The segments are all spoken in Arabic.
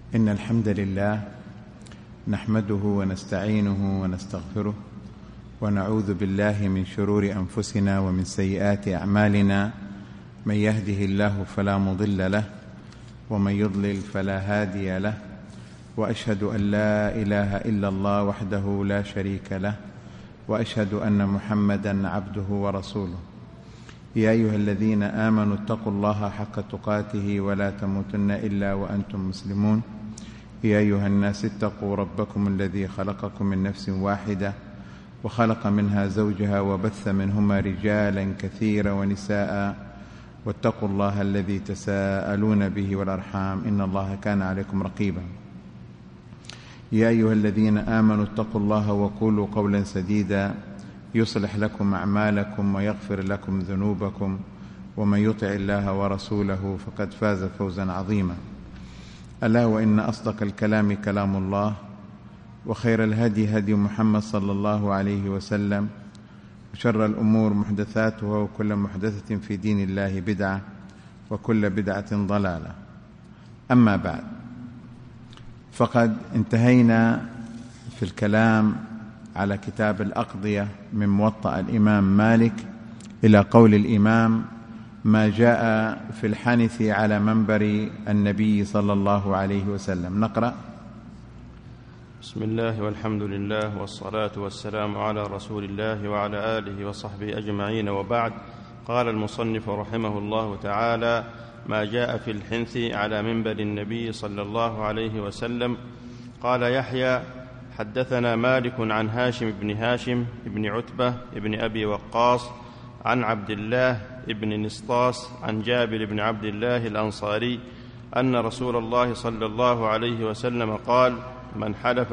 إن الحمد لله نحمده ونستعينه ونستغفره ونعوذ بالله من شرور أنفسنا ومن سيئات أعمالنا. من يهده الله فلا مضل له ومن يضلل فلا هادي له، وأشهد أن لا إله إلا الله وحده لا شريك له، وأشهد أن محمدًا عبده ورسوله. يا أيها الذين آمنوا اتقوا الله حق تقاته ولا تموتن إلا وأنتم مسلمون. يا أيها الناس اتقوا ربكم الذي خلقكم من نفس واحدة وخلق منها زوجها وبث منهما رجالا كثيرا ونساء، واتقوا الله الذي تساءلون به والأرحام إن الله كان عليكم رقيبا. يا أيها الذين آمنوا اتقوا الله وقولوا قولا سديدا يصلح لكم أعمالكم ويغفر لكم ذنوبكم، ومن يطع الله ورسوله فقد فاز فوزا عظيما. ألا وإن أصدق الكلام كلام الله، وخير الهدي هدي محمد صلى الله عليه وسلم، وشر الأمور محدثاتها، وكل محدثة في دين الله بدعة، وكل بدعة ضلالة. أما بعد، فقد انتهينا في الكلام على كتاب الأقضية من موطأ الإمام مالك إلى قول الإمام: ما جاء في الحنث على منبر النبي صلى الله عليه وسلم. نقرأ. بسم الله والحمد لله والصلاة والسلام على رسول الله وعلى آله وصحبه أجمعين، وبعد. قال المصنف رحمه الله تعالى: ما جاء في الحنث على منبر النبي صلى الله عليه وسلم. قال يحيى: حدثنا مالك عن هاشم بن عتبة بن أبي وقاص عن عبد الله بن نسطاس عن جابر بن عبد الله الأنصاري أن رسول الله صلى الله عليه وسلم قال: من حلف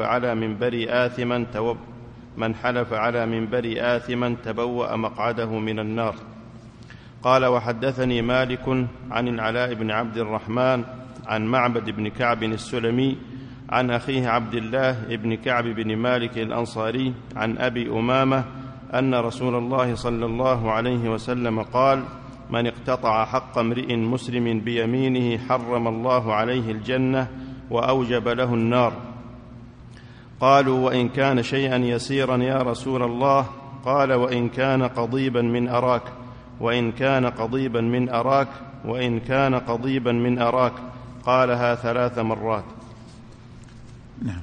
على منبر آثما تبوأ مقعده من النار. قال: وحدثني مالك عن العلاء بن عبد الرحمن عن معبد بن كعب السلمي عن أخيه عبد الله بن كعب بن مالك الأنصاري عن أبي أمامة أن رسول الله صلى الله عليه وسلم قال: من اقتطع حق امرئ مسلم بيمينه حرم الله عليه الجنة وأوجب له النار. قالوا: وإن كان شيئا يسيرا يا رسول الله؟ قال: وإن كان قضيبا من أراك، وإن كان قضيبا من أراك، وإن كان قضيبا من أراك. قالها 3 مرات. نعم.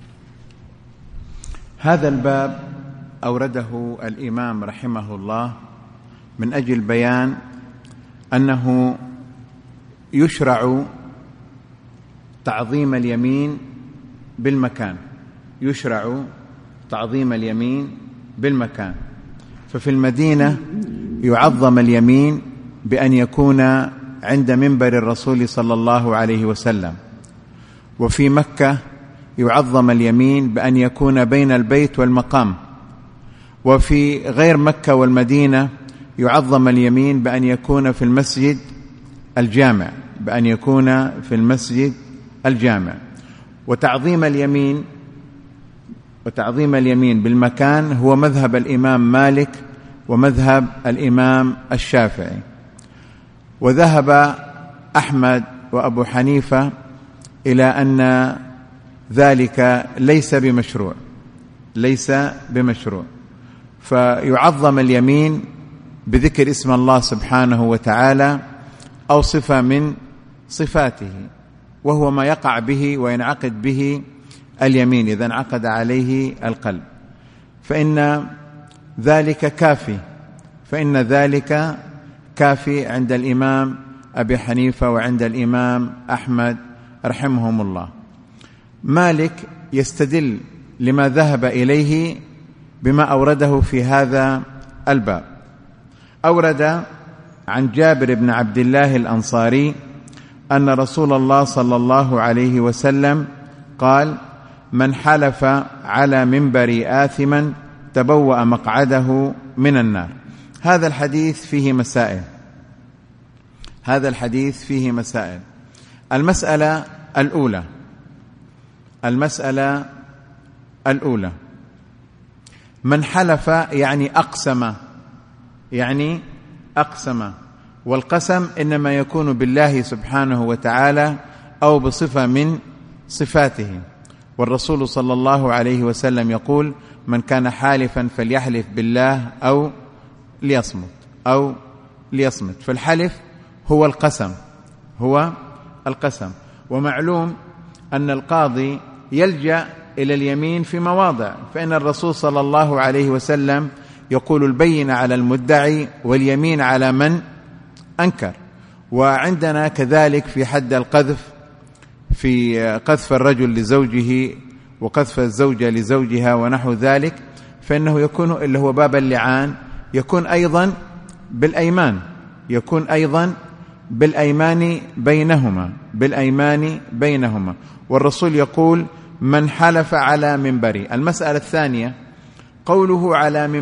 هذا الباب أورده الإمام رحمه الله من أجل بيان أنه يشرع تعظيم اليمين بالمكان، يشرع تعظيم اليمين بالمكان. ففي المدينة يعظم اليمين بأن يكون عند منبر الرسول صلى الله عليه وسلم، وفي مكة يعظم اليمين بأن يكون بين البيت والمقام، وفي غير مكة والمدينة يعظم اليمين بأن يكون في المسجد الجامع، بأن يكون في المسجد الجامع. وتعظيم اليمين بالمكان هو مذهب الإمام مالك ومذهب الإمام الشافعي. وذهب أحمد وأبو حنيفة إلى أن ذلك ليس بمشروع، فيعظم اليمين بذكر اسم الله سبحانه وتعالى أو صفة من صفاته، وهو ما يقع به وينعقد به اليمين إذا انعقد عليه القلب، فإن ذلك كافي عند الإمام أبي حنيفة وعند الإمام أحمد رحمهم الله. مالك يستدل لما ذهب إليه بما أورده في هذا الباب. أورد عن جابر بن عبد الله الأنصاري أن رسول الله صلى الله عليه وسلم قال: من حلف على منبر آثما تبوأ مقعده من النار. هذا الحديث فيه مسائل. المسألة الأولى: من حلف يعني أقسم، والقسم إنما يكون بالله سبحانه وتعالى أو بصفة من صفاته. والرسول صلى الله عليه وسلم يقول: من كان حالفا فليحلف بالله أو ليصمت. فالحلف هو القسم. ومعلوم أن القاضي يلجأ إلى اليمين في مواضع، فإن الرسول صلى الله عليه وسلم يقول: البينة على المدعي واليمين على من أنكر. وعندنا كذلك في حد القذف، في قذف الرجل لزوجه وقذف الزوجة لزوجها ونحو ذلك، فإنه يكون اللي هو باب اللعان يكون أيضا بالأيمان بينهما. والرسول يقول: من حلف على منبري. المسألة الثانية قوله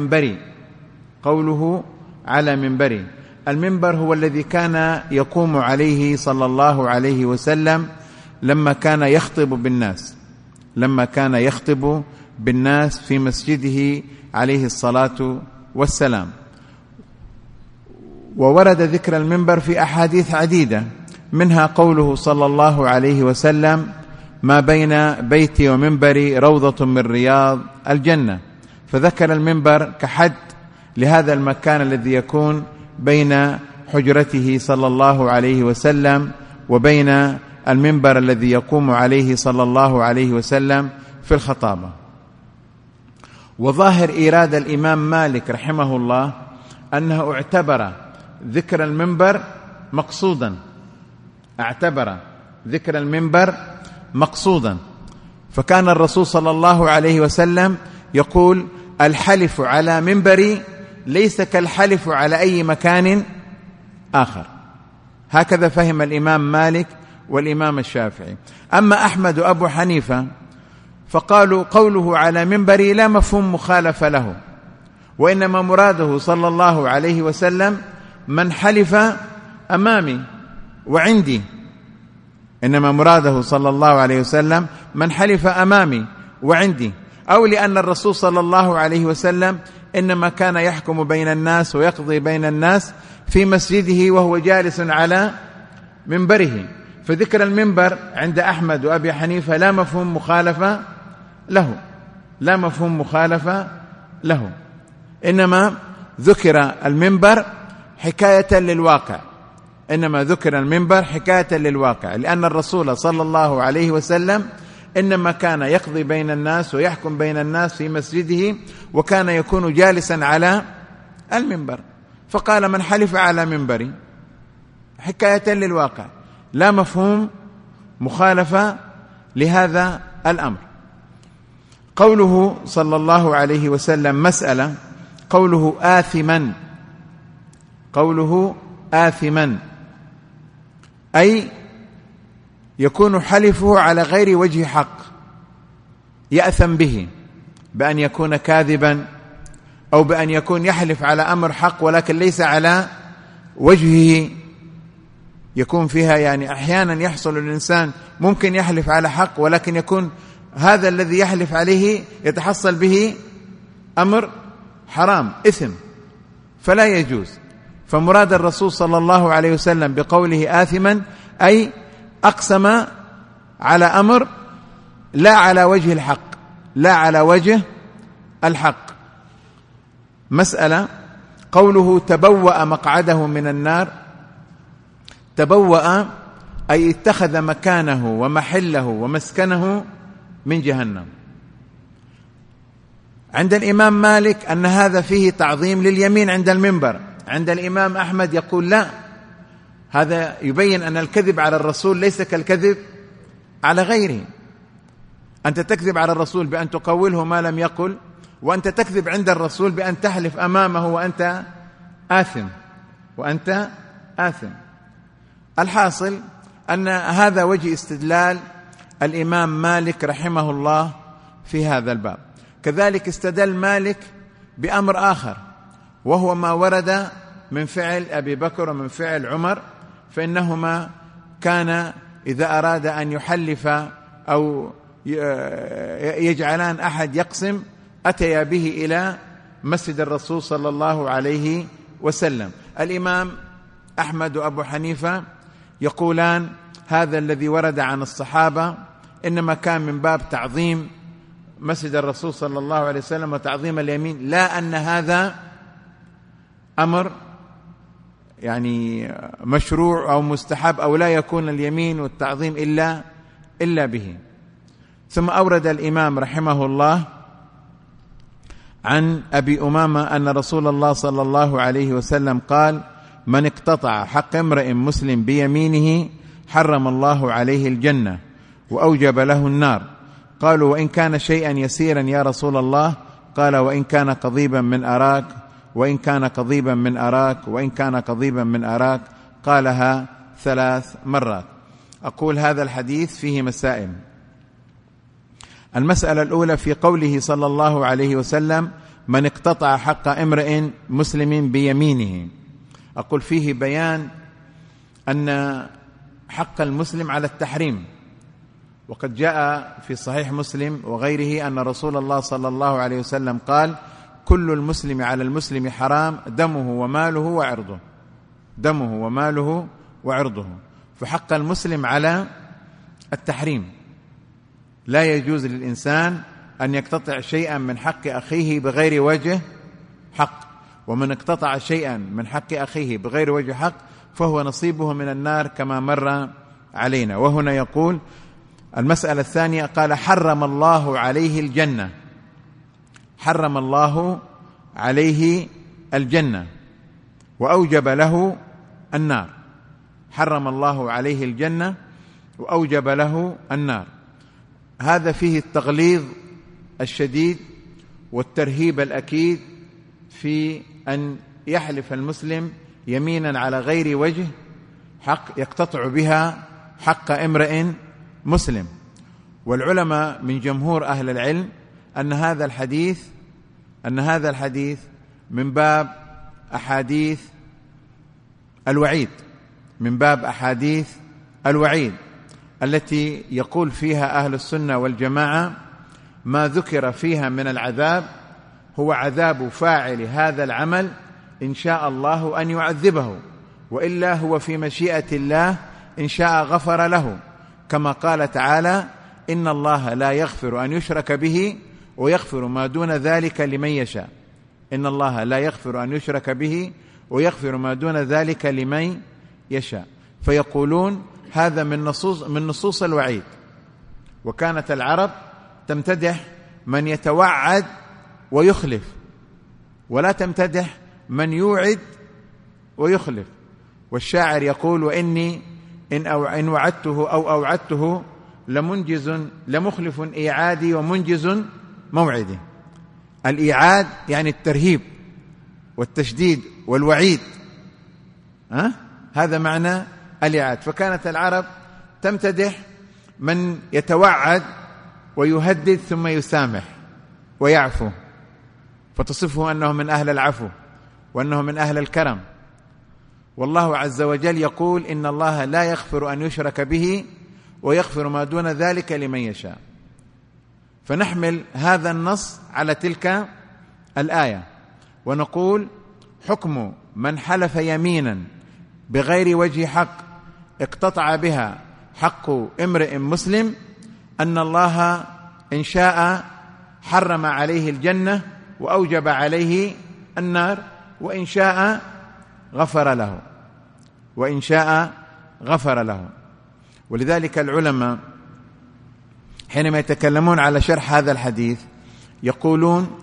على منبري. المنبر هو الذي كان يقوم عليه صلى الله عليه وسلم لما كان يخطب بالناس في مسجده عليه الصلاة والسلام. وورد ذكر المنبر في أحاديث عديدة، منها قوله صلى الله عليه وسلم: ما بين بيتي ومنبري روضة من رياض الجنة. فذكر المنبر كحد لهذا المكان الذي يكون بين حجرته صلى الله عليه وسلم وبين المنبر الذي يقوم عليه صلى الله عليه وسلم في الخطابة. وظاهر إيراد الإمام مالك رحمه الله أنه اعتبر ذكر المنبر مقصودا، فكان الرسول صلى الله عليه وسلم يقول: الحلف على منبري ليس كالحلف على أي مكان آخر. هكذا فهم الإمام مالك والإمام الشافعي. أما أحمد وأبو حنيفة فقالوا: قوله على منبري لا مفهوم مخالف له، وإنما مراده صلى الله عليه وسلم من حلف أمامي وعندي. أو لأن الرسول صلى الله عليه وسلم إنما كان يحكم بين الناس ويقضي بين الناس في مسجده وهو جالس على منبره، فذكر المنبر عند أحمد وأبي حنيفة لا مفهوم مخالفة له، إنما ذكر المنبر حكاية للواقع، لأن الرسول صلى الله عليه وسلم إنما كان يقضي بين الناس ويحكم بين الناس في مسجده، وكان يكون جالسا على المنبر، فقال: من حلف على منبري، حكاية للواقع، لا مفهوم مخالفة لهذا الأمر. قوله صلى الله عليه وسلم مسألة، قوله آثما أي يكون حلفه على غير وجه حق، يأثم به بأن يكون كاذبا، أو بأن يكون يحلف على أمر حق ولكن ليس على وجهه، يكون فيها يعني أحيانا يحصل الإنسان ممكن يحلف على حق ولكن يكون هذا الذي يحلف عليه يتحصل به أمر حرام، إثم، فلا يجوز. فمراد الرسول صلى الله عليه وسلم بقوله آثما أي أقسم على أمر لا على وجه الحق. مسألة قوله تبوأ مقعده من النار. تبوأ أي اتخذ مكانه ومحله ومسكنه من جهنم. عند الإمام مالك أن هذا فيه تعظيم لليمين عند المنبر، عند الإمام أحمد يقول لا، هذا يبين أن الكذب على الرسول ليس كالكذب على غيره. أنت تكذب على الرسول بأن تقوله ما لم يقل، وأنت تكذب عند الرسول بأن تحلف أمامه وأنت آثم. الحاصل أن هذا وجه استدلال الإمام مالك رحمه الله في هذا الباب. كذلك استدل مالك بأمر آخر، وهو ما ورد من فعل أبي بكر ومن فعل عمر، فإنهما كان إذا أراد أن يحلف أو يجعلان أحد يقسم أتيا به إلى مسجد الرسول صلى الله عليه وسلم. الإمام أحمد وأبو حنيفة يقولان هذا الذي ورد عن الصحابة إنما كان من باب تعظيم مسجد الرسول صلى الله عليه وسلم وتعظيم اليمين، لا أن هذا أمر يعني مشروع أو مستحب أو لا يكون اليمين والتعظيم إلا به. ثم أورد الإمام رحمه الله عن أبي أمامة أن رسول الله صلى الله عليه وسلم قال: من اقتطع حق امرئ مسلم بيمينه حرم الله عليه الجنة وأوجب له النار. قالوا: وإن كان شيئا يسيرا يا رسول الله؟ قال: وإن كان قضيبا من أراك، وإن كان قضيبا من أراك، وإن كان قضيبا من أراك. قالها 3 مرات. أقول هذا الحديث فيه مسائل. المسألة الأولى في قوله صلى الله عليه وسلم: من اقتطع حق امرئ مسلم بيمينه. أقول فيه بيان أن حق المسلم على التحريم، وقد جاء في صحيح مسلم وغيره أن رسول الله صلى الله عليه وسلم قال: كل المسلم على المسلم حرام، دمه وماله وعرضه، دمه وماله وعرضه. فحق المسلم على التحريم، لا يجوز للإنسان أن يقتطع شيئا من حق أخيه بغير وجه حق، ومن اقتطع شيئا من حق أخيه بغير وجه حق فهو نصيبه من النار كما مر علينا. وهنا يقول المسألة الثانية، قال: حرم الله عليه الجنة، حرم الله عليه الجنة وأوجب له النار، حرم الله عليه الجنة وأوجب له النار. هذا فيه التغليظ الشديد والترهيب الأكيد في أن يحلف المسلم يمينا على غير وجه حق يقتطع بها حق امرئ مسلم. والعلماء من جمهور أهل العلم أن هذا الحديث من باب أحاديث الوعيد، من باب أحاديث الوعيد التي يقول فيها أهل السنة والجماعة: ما ذكر فيها من العذاب هو عذاب فاعل هذا العمل إن شاء الله أن يعذبه، وإلا هو في مشيئة الله إن شاء غفر له، كما قال تعالى: إن الله لا يغفر أن يشرك به ويغفر ما دون ذلك لمن يشاء. إن الله لا يغفر أن يشرك به ويغفر ما دون ذلك لمن يشاء. فيقولون هذا من نصوص الوعيد. وكانت العرب تمتدح من يتوعد ويخلف، ولا تمتدح من يوعد ويخلف. والشاعر يقول: وإني إن وعدته أو أوعدته لمخلف إيعادي ومنجز موعدي. الإيعاد يعني الترهيب والتشديد والوعيد، هذا معنى الإيعاد. فكانت العرب تمتدح من يتوعد ويهدد ثم يسامح ويعفو، فتصفه أنه من أهل العفو وأنه من أهل الكرم. والله عز وجل يقول: إن الله لا يغفر أن يشرك به ويغفر ما دون ذلك لمن يشاء. فنحمل هذا النص على تلك الآية ونقول: حكم من حلف يمينا بغير وجه حق اقتطع بها حق امرئ مسلم أن الله إن شاء حرم عليه الجنة وأوجب عليه النار، وإن شاء غفر له، وإن شاء غفر له. ولذلك العلماء حينما يتكلمون على شرح هذا الحديث يقولون: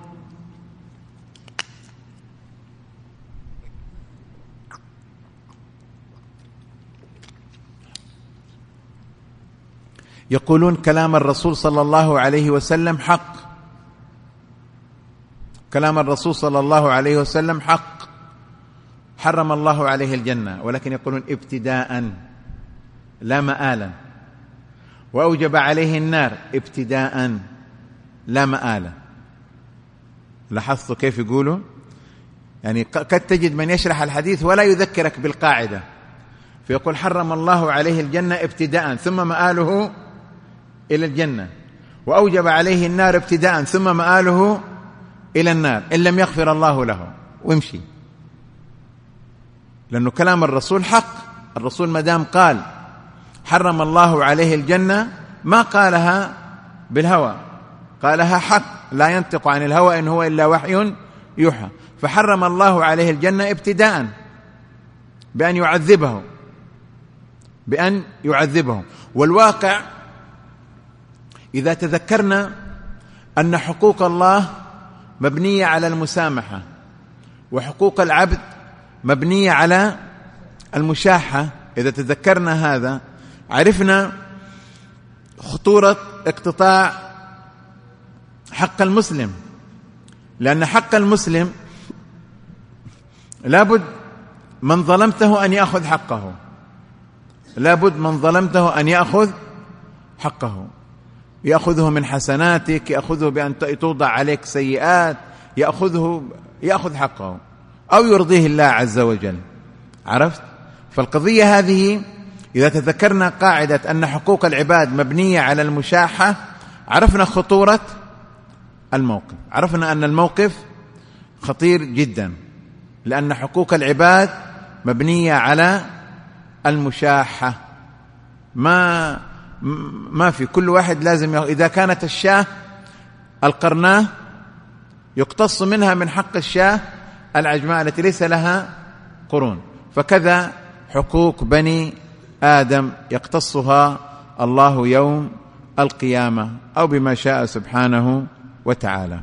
كلام الرسول صلى الله عليه وسلم حق، كلام الرسول صلى الله عليه وسلم حق، حرم الله عليه الجنة، ولكن يقولون ابتداء لا مآلا، وأوجب عليه النار ابتداء لا مآلا. لاحظتوا كيف يقولوا؟ يعني قد تجد من يشرح الحديث ولا يذكرك بالقاعدة، فيقول: حرم الله عليه الجنة ابتداء ثم مآله إلى الجنة، وأوجب عليه النار ابتداء ثم مآله إلى النار إن لم يغفر الله له، وامشي. لأنه كلام الرسول حق. الرسول مدام قال حرم الله عليه الجنة ما قالها بالهوى، قالها حق، لا ينطق عن الهوى إن هو إلا وحي يوحى. فحرم الله عليه الجنة ابتداء بأن يعذبه. والواقع إذا تذكرنا أن حقوق الله مبنية على المسامحة، وحقوق العبد مبنية على المشاحة، إذا تذكرنا هذا عرفنا خطورة اقتطاع حق المسلم، لأن حق المسلم لابد من ظلمته أن يأخذ حقه، لابد من ظلمته أن يأخذ حقه، يأخذه من حسناتك، يأخذه بأن توضع عليك سيئات، يأخذ حقه أو يرضيه الله عز وجل. عرفت؟ فالقضية هذه إذا تذكرنا قاعدة أن حقوق العباد مبنية على المشاحة، عرفنا خطورة الموقف، عرفنا أن الموقف خطير جدا، لأن حقوق العباد مبنية على المشاحة. ما في كل واحد لازم إذا كانت الشاة القرناء يقتص منها من حق الشاة العجماء التي ليس لها قرون، فكذا حقوق بني آدم يقتصها الله يوم القيامة أو بما شاء سبحانه وتعالى.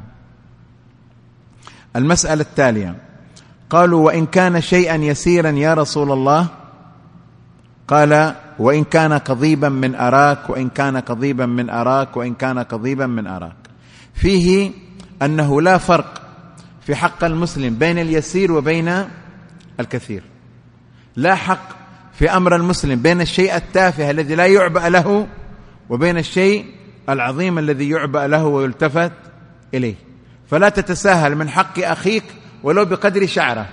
المسألة التالية، قالوا: وإن كان شيئا يسيرا يا رسول الله؟ قال: وإن كان قضيبا من أراك، وإن كان قضيبا من أراك، وإن كان قضيبا من أراك. فيه أنه لا فرق في حق المسلم بين اليسير وبين الكثير، لا حق في أمر المسلم بين الشيء التافه الذي لا يعبأ له وبين الشيء العظيم الذي يعبأ له ويلتفت إليه. فلا تتساهل من حق أخيك ولو بقدر شعره،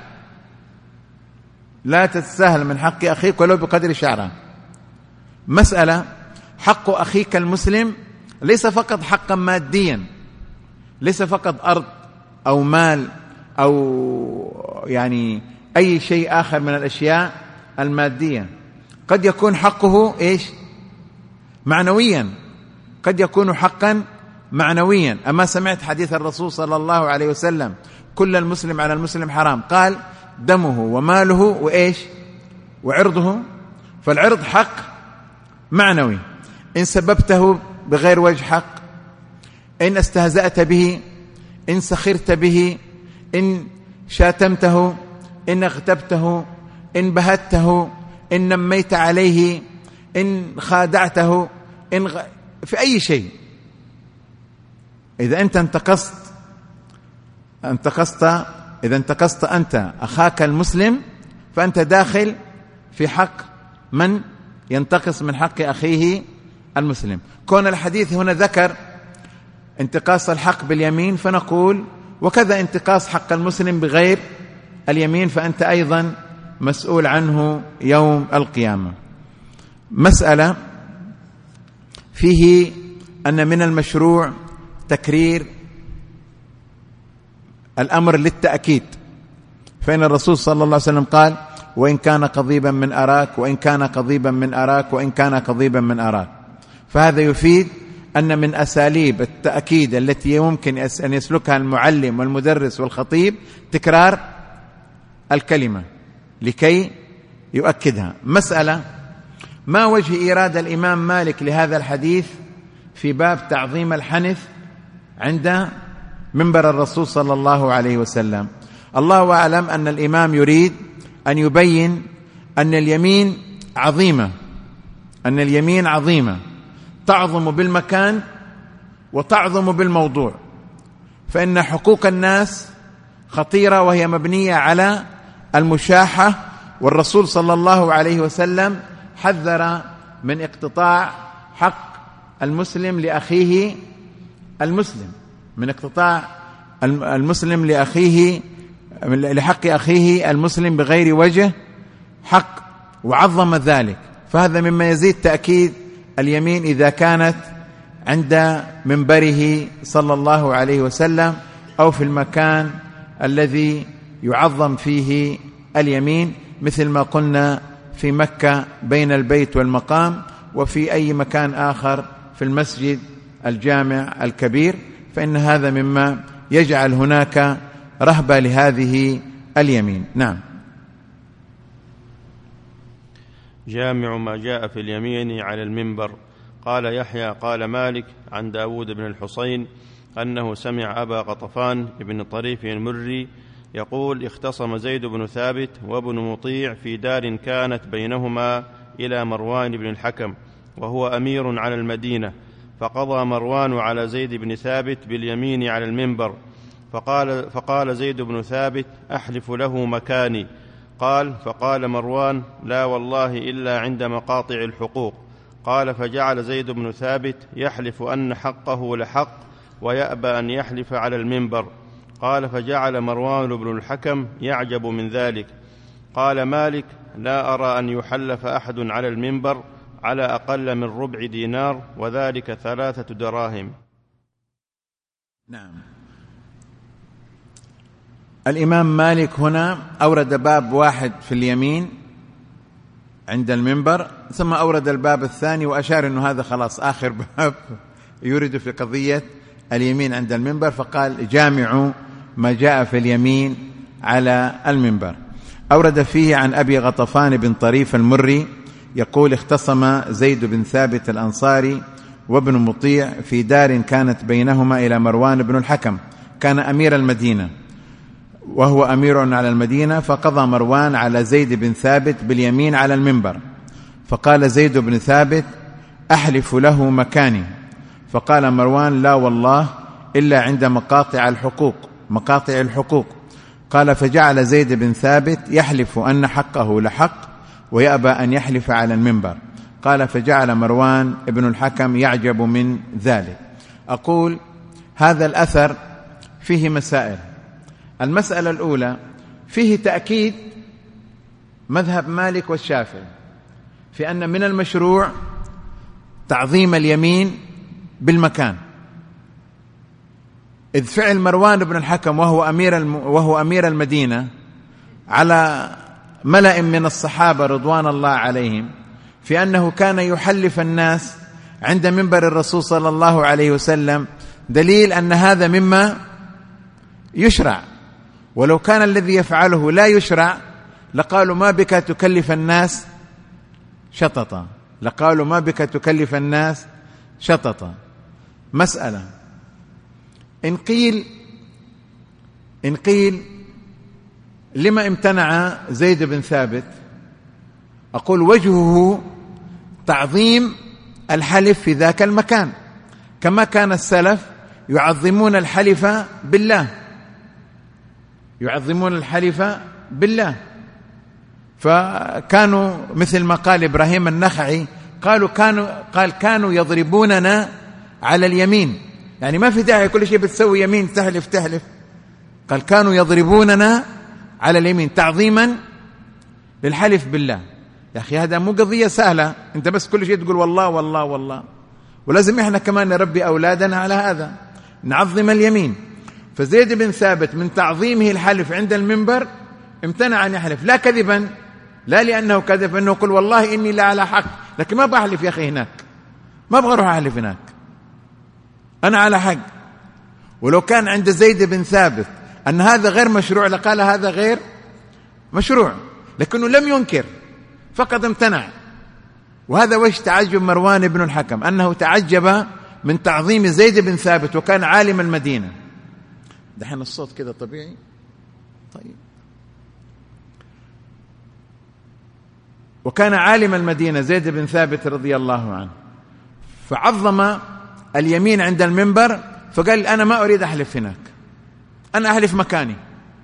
لا تتساهل من حق أخيك ولو بقدر شعره. مسألة حق أخيك المسلم ليس فقط حقا ماديا، ليس فقط أرض أو مال أو يعني أي شيء آخر من الأشياء المادية، قد يكون حقه إيش؟ معنويا، قد يكون حقا معنويا. أما سمعت حديث الرسول صلى الله عليه وسلم: كل المسلم على المسلم حرام، قال: دمه وماله وإيش؟ وعرضه. فالعرض حق معنوي، إن سببته بغير وجه حق، إن استهزأت به، إن سخرت به، إن شاتمته، إن اغتبته، إن بهته، إن نميت عليه، إن خادعته، في أي شيء. إذا أنت إذا انتقصت أنت أخاك المسلم فأنت داخل في حق من ينتقص من حق أخيه المسلم. كون الحديث هنا ذكر انتقاص الحق باليمين، فنقول وكذا انتقاص حق المسلم بغير اليمين، فأنت أيضا مسؤول عنه يوم القيامة. مسألة فيه أن من المشروع تكرير الأمر للتأكيد، فإن الرسول صلى الله عليه وسلم قال: وإن كان قضيبا من أراك، وإن كان قضيبا من أراك، وإن كان قضيبا من أراك. فهذا يفيد أن من أساليب التأكيد التي يمكن أن يسلكها المعلم والمدرس والخطيب تكرار الكلمة لكي يؤكدها. مسألة: ما وجه إيراد الإمام مالك لهذا الحديث في باب تعظيم الحنث عند منبر الرسول صلى الله عليه وسلم؟ الله أعلم أن الإمام يريد أن يبين أن اليمين عظيمة، أن اليمين عظيمة تعظم بالمكان وتعظم بالموضوع، فإن حقوق الناس خطيرة وهي مبنية على المشاحة، والرسول صلى الله عليه وسلم حذر من اقتطاع حق المسلم لأخيه المسلم، من اقتطاع المسلم لحق أخيه المسلم بغير وجه حق، وعظم ذلك. فهذا مما يزيد تأكيد اليمين إذا كانت عند منبره صلى الله عليه وسلم أو في المكان الذي يعظم فيه اليمين، مثل ما قلنا في مكة بين البيت والمقام، وفي أي مكان آخر في في المسجد الجامع الكبير، فإن هذا مما يجعل هناك رهبة لهذه اليمين. نعم. جامع ما جاء في اليمين على المنبر. قال يحيى قال مالك عن داود بن الحصين أنه سمع أبا غطفان بن طريف المري يقول: اختصم زيد بن ثابت وابن مطيع في دار كانت بينهما إلى مروان بن الحكم وهو أمير على المدينة، فقضى مروان على زيد بن ثابت باليمين على المنبر، فقال زيد بن ثابت: أحلف له مكاني. فقال مروان: لا والله إلا عند مقاطع الحقوق. قال: فجعل زيد بن ثابت يحلف أن حقه لحق ويأبى أن يحلف على المنبر. قال: فجعل مروان بن الحكم يعجب من ذلك. قال مالك: لا أرى أن يحلف أحد على المنبر على أقل من 4 دينار، وذلك 3 دراهم. نعم. الإمام مالك هنا أورد باب واحد في اليمين عند المنبر، ثم أورد الباب الثاني وأشار أنه هذا خلاص آخر باب يريد في قضية اليمين عند المنبر، فقال: جامع ما جاء في اليمين على المنبر. أورد فيه عن أبي غطفان بن طريف المري يقول: اختصم زيد بن ثابت الأنصاري وابن مطيع في دار كانت بينهما إلى مروان بن الحكم، كان أمير المدينة وهو أمير على المدينة، فقضى مروان على زيد بن ثابت باليمين على المنبر، فقال زيد بن ثابت: أحلف له مكاني. فقال مروان: لا والله إلا عند مقاطع الحقوق. قال: فجعل زيد بن ثابت يحلف أن حقه لحق ويأبى أن يحلف على المنبر. قال: فجعل مروان ابن الحكم يعجب من ذلك. أقول هذا الأثر فيه مسائل. المسألة الأولى فيه تأكيد مذهب مالك والشافعي في أن من المشروع تعظيم اليمين بالمكان، إذ فعل مروان بن الحكم وهو أمير المدينة على ملأ من الصحابة رضوان الله عليهم في أنه كان يحلف الناس عند منبر الرسول صلى الله عليه وسلم، دليل أن هذا مما يشرع. ولو كان الذي يفعله لا يشرع لقالوا: ما بك تكلف الناس شططا. مسألة: إن قيل لما امتنع زيد بن ثابت، أقول وجهه تعظيم الحلف في ذاك المكان، كما كان السلف يعظمون الحلف بالله، فكانوا مثل ما قال إبراهيم النخعي، كانوا يضربوننا على اليمين، يعني ما في داعي كل شيء بتسوي يمين تحلف. قال: كانوا يضربوننا على اليمين تعظيما للحلف بالله. يا أخي هذا مو قضية سهلة، أنت بس كل شيء تقول والله والله والله، ولازم إحنا كمان نربي أولادنا على هذا، نعظم اليمين. فزيد بن ثابت من تعظيمه الحلف عند المنبر امتنع أن يحلف، لا كذبا، لا لأنه كذب، أنه يقول والله إني لا على حق، لكن ما بحلف يا أخي هناك، ما أبغى أروح أحلف هناك، أنا على حق. ولو كان عند زيد بن ثابت أن هذا غير مشروع لقال هذا غير مشروع، لكنه لم ينكر، فقط امتنع. وهذا وجه تعجب مروان بن الحكم، أنه تعجب من تعظيم زيد بن ثابت وكان عالم المدينة. دحين الصوت كده طبيعي؟ طيب. وكان عالم المدينة زيد بن ثابت رضي الله عنه، فعظم اليمين عند المنبر، فقال: أنا ما أريد أحلف هناك، أنا أحلف مكاني،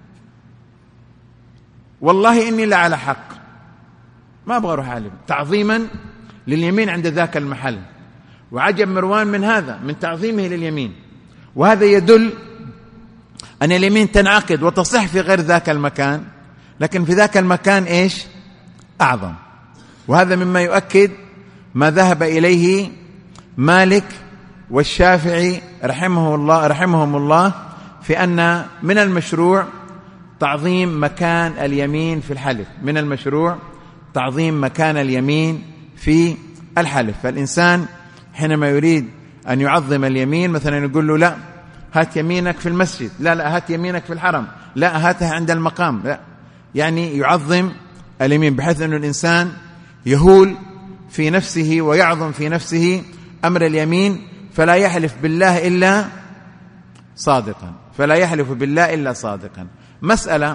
والله إني لعلى حق، ما أبغى أروح أحلف، تعظيما لليمين عند ذاك المحل. وعجب مروان من هذا، من تعظيمه لليمين. وهذا يدل أن اليمين تنعقد وتصح في غير ذاك المكان، لكن في ذاك المكان إيش؟ أعظم. وهذا مما يؤكد ما ذهب إليه مالك والشافعي رحمهم الله في أن من المشروع تعظيم مكان اليمين في الحلف، من المشروع تعظيم مكان اليمين في الحلف. فالإنسان حينما يريد أن يعظم اليمين مثلا يقول له لا هات يمينك في المسجد، لا هات يمينك في الحرم، لا هاتها عند المقام، لا، يعني يعظم اليمين بحيث أن الإنسان يهول في نفسه ويعظم في نفسه أمر اليمين، فلا يحلف بالله إلا صادقا، فلا يحلف بالله إلا صادقا. مسألة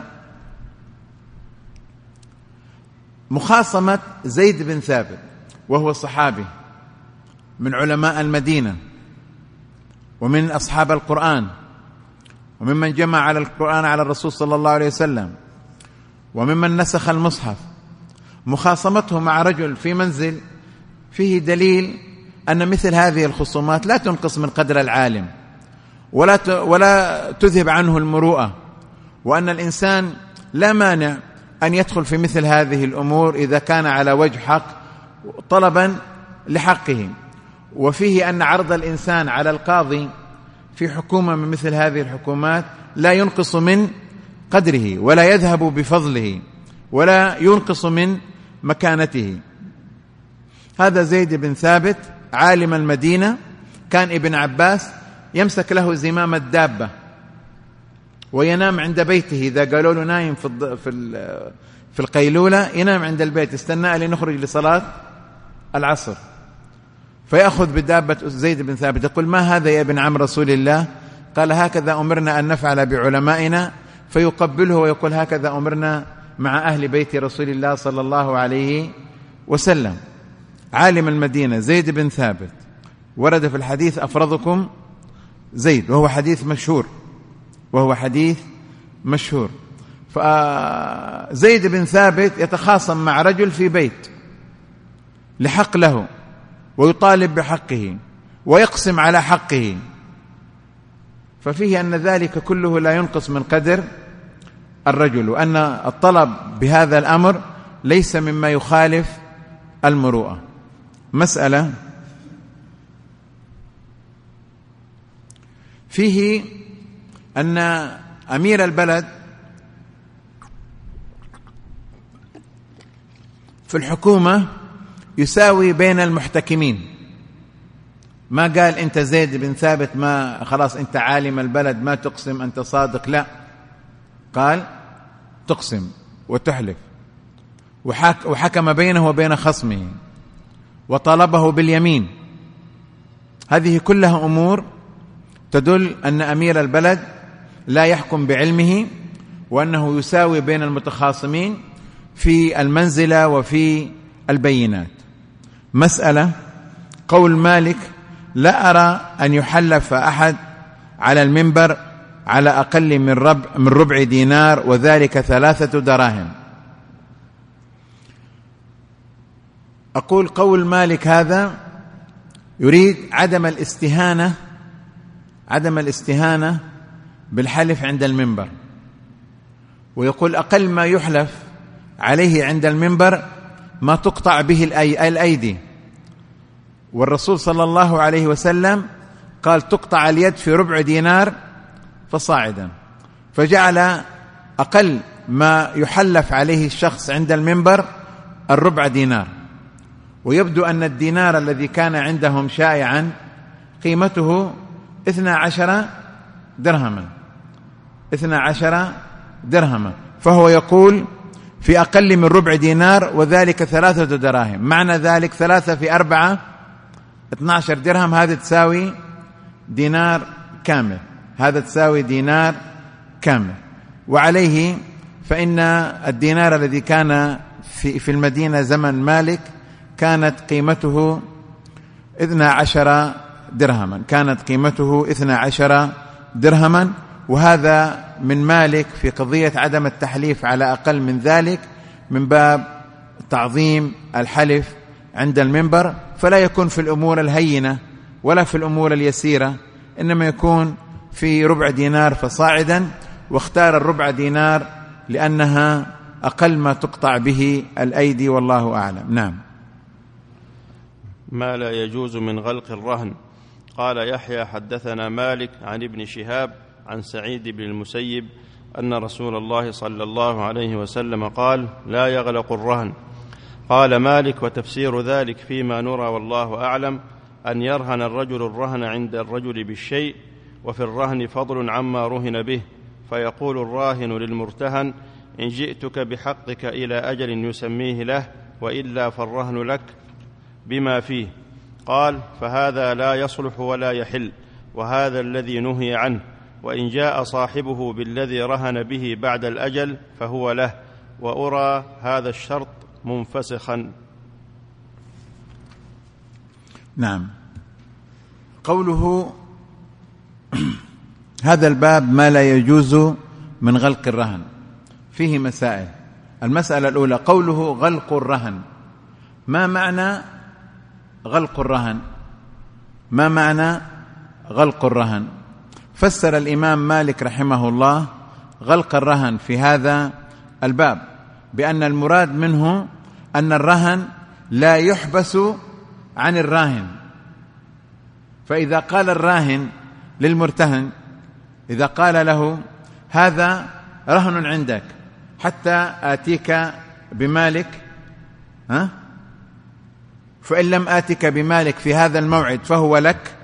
مخاصمة زيد بن ثابت، وهو صحابي من علماء المدينة ومن أصحاب القرآن وممن جمع على القرآن على الرسول صلى الله عليه وسلم وممن نسخ المصحف، مخاصمته مع رجل في منزل فيه دليل أن مثل هذه الخصومات لا تنقص من قدر العالم ولا تذهب عنه المروءة، وأن الإنسان لا مانع أن يدخل في مثل هذه الأمور إذا كان على وجه حق طلبا لحقه. وفيه أن عرض الإنسان على القاضي في حكومة من مثل هذه الحكومات لا ينقص من قدره ولا يذهب بفضله ولا ينقص من مكانته. هذا زيد بن ثابت عالم المدينة، كان ابن عباس يمسك له زمام الدابة وينام عند بيته، إذا قالوا له نايم في القيلولة ينام عند البيت، استنى لنخرج لصلاة العصر، فيأخذ بدابة زيد بن ثابت يقول ما هذا يا ابن عم رسول الله؟ قال هكذا أمرنا أن نفعل بعلمائنا، فيقبله ويقول هكذا أمرنا مع أهل بيت رسول الله صلى الله عليه وسلم. عالم المدينة زيد بن ثابت، ورد في الحديث أفرضكم زيد، وهو حديث مشهور. فزيد بن ثابت يتخاصم مع رجل في بيت لحق له ويطالب بحقه ويقسم على حقه، ففيه أن ذلك كله لا ينقص من قدر الرجل، وأن الطلب بهذا الأمر ليس مما يخالف المروءة. مسألة فيه أن أمير البلد في الحكومة يساوي بين المحتكمين، ما قال أنت زيد بن ثابت ما خلاص أنت عالم البلد ما تقسم أنت صادق، لا، قال تقسم وتحلف، وحكم بينه وبين خصمه وطالبه باليمين. هذه كلها أمور تدل أن أمير البلد لا يحكم بعلمه، وأنه يساوي بين المتخاصمين في المنزلة وفي البينات. مسألة قول مالك لا أرى أن يحلف أحد على المنبر على أقل من ربع دينار وذلك 3 دراهم. أقول قول مالك هذا يريد عدم الاستهانة بالحلف عند المنبر، ويقول أقل ما يحلف عليه عند المنبر ما تقطع به الأيدي، والرسول صلى الله عليه وسلم قال تقطع اليد في ربع دينار فصاعدا، فجعل أقل ما يحلف عليه الشخص عند المنبر 1/4 دينار. ويبدو أن الدينار الذي كان عندهم شائعا قيمته 12 درهما، فهو يقول في أقل من ربع دينار وذلك 3 دراهم، معنى ذلك 3 في 4 12 درهم، هذا تساوي دينار كامل. وعليه فإن الدينار الذي كان في المدينة زمن مالك كانت قيمته 12 درهما، وهذا من مالك في قضية عدم التحليف على أقل من ذلك من باب تعظيم الحلف عند المنبر، فلا يكون في الأمور الهينة ولا في الأمور اليسيرة، إنما يكون في ربع دينار فصاعدا، واختار 1/4 دينار لأنها أقل ما تقطع به الأيدي، والله أعلم. نعم. ما لا يجوز من غلق الرهن. قال يحيى حدثنا مالك عن ابن شهاب عن سعيد بن المسيب أن رسول الله صلى الله عليه وسلم قال لا يغلق الرهن. قال مالك وتفسير ذلك فيما نرى والله أعلم أن يرهن الرجل الرهن عند الرجل بالشيء، وفي الرهن فضل عما رهن به، فيقول الراهن للمرتهن: إن جئتك بحقك إلى أجل يسميه له، وإلا فالرهن لك بما فيه. قال: فهذا لا يصلح ولا يحل، وهذا الذي نهي عنه. وإن جاء صاحبه بالذي رهن به بعد الأجل فهو له، وأرى هذا الشرط منفسخا. نعم. قوله هذا الباب ما لا يجوز من غلق الرهن فيه مسائل. المسألة الأولى قوله غلق الرهن، ما معنى غلق الرهن؟ ما معنى غلق الرهن؟ فسر الإمام مالك رحمه الله غلق الرهن في هذا الباب بأن المراد منه أن الرهن لا يحبس عن الراهن. فإذا قال الراهن للمرتهن، إذا قال له: هذا رهن عندك حتى آتيك بمالك، فإن لم آتك بمالك في هذا الموعد فهو لك.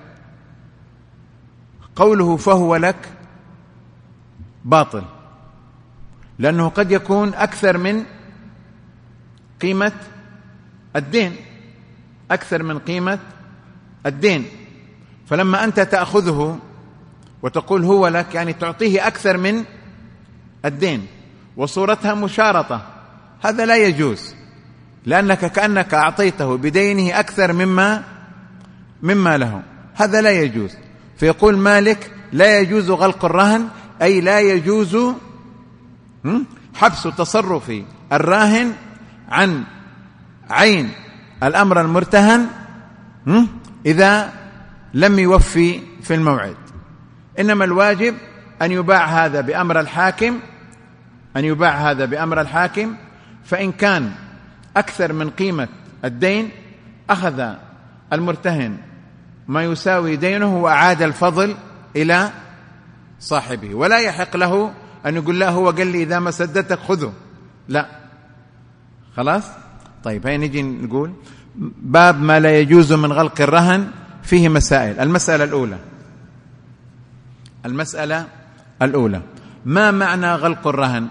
قوله فهو لك باطل، لأنه قد يكون أكثر من قيمة الدين، أكثر من قيمة الدين. فلما أنت تأخذه وتقول هو لك، يعني تعطيه أكثر من الدين، وصورتها مشارطة. هذا لا يجوز، لأنك كأنك أعطيته بدينه أكثر مما له. هذا لا يجوز. فيقول مالك: لا يجوز غلق الرهن، أي لا يجوز حبس تصرف الراهن عن عين الأمر المرتهن إذا لم يوفي في الموعد. إنما الواجب أن يباع هذا بأمر الحاكم، أن يباع هذا بأمر الحاكم. فإن كان أكثر من قيمة الدين أخذ المرتهن ما يساوي دينه وأعاد الفضل إلى صاحبه، ولا يحق له أن يقول: لا، هو قال لي إذا ما سددتك خذه. لا، خلاص. طيب، هيا نجي نقول باب ما لا يجوز من غلق الرهن فيه مسائل. المسألة الأولى ما معنى غلق الرهن؟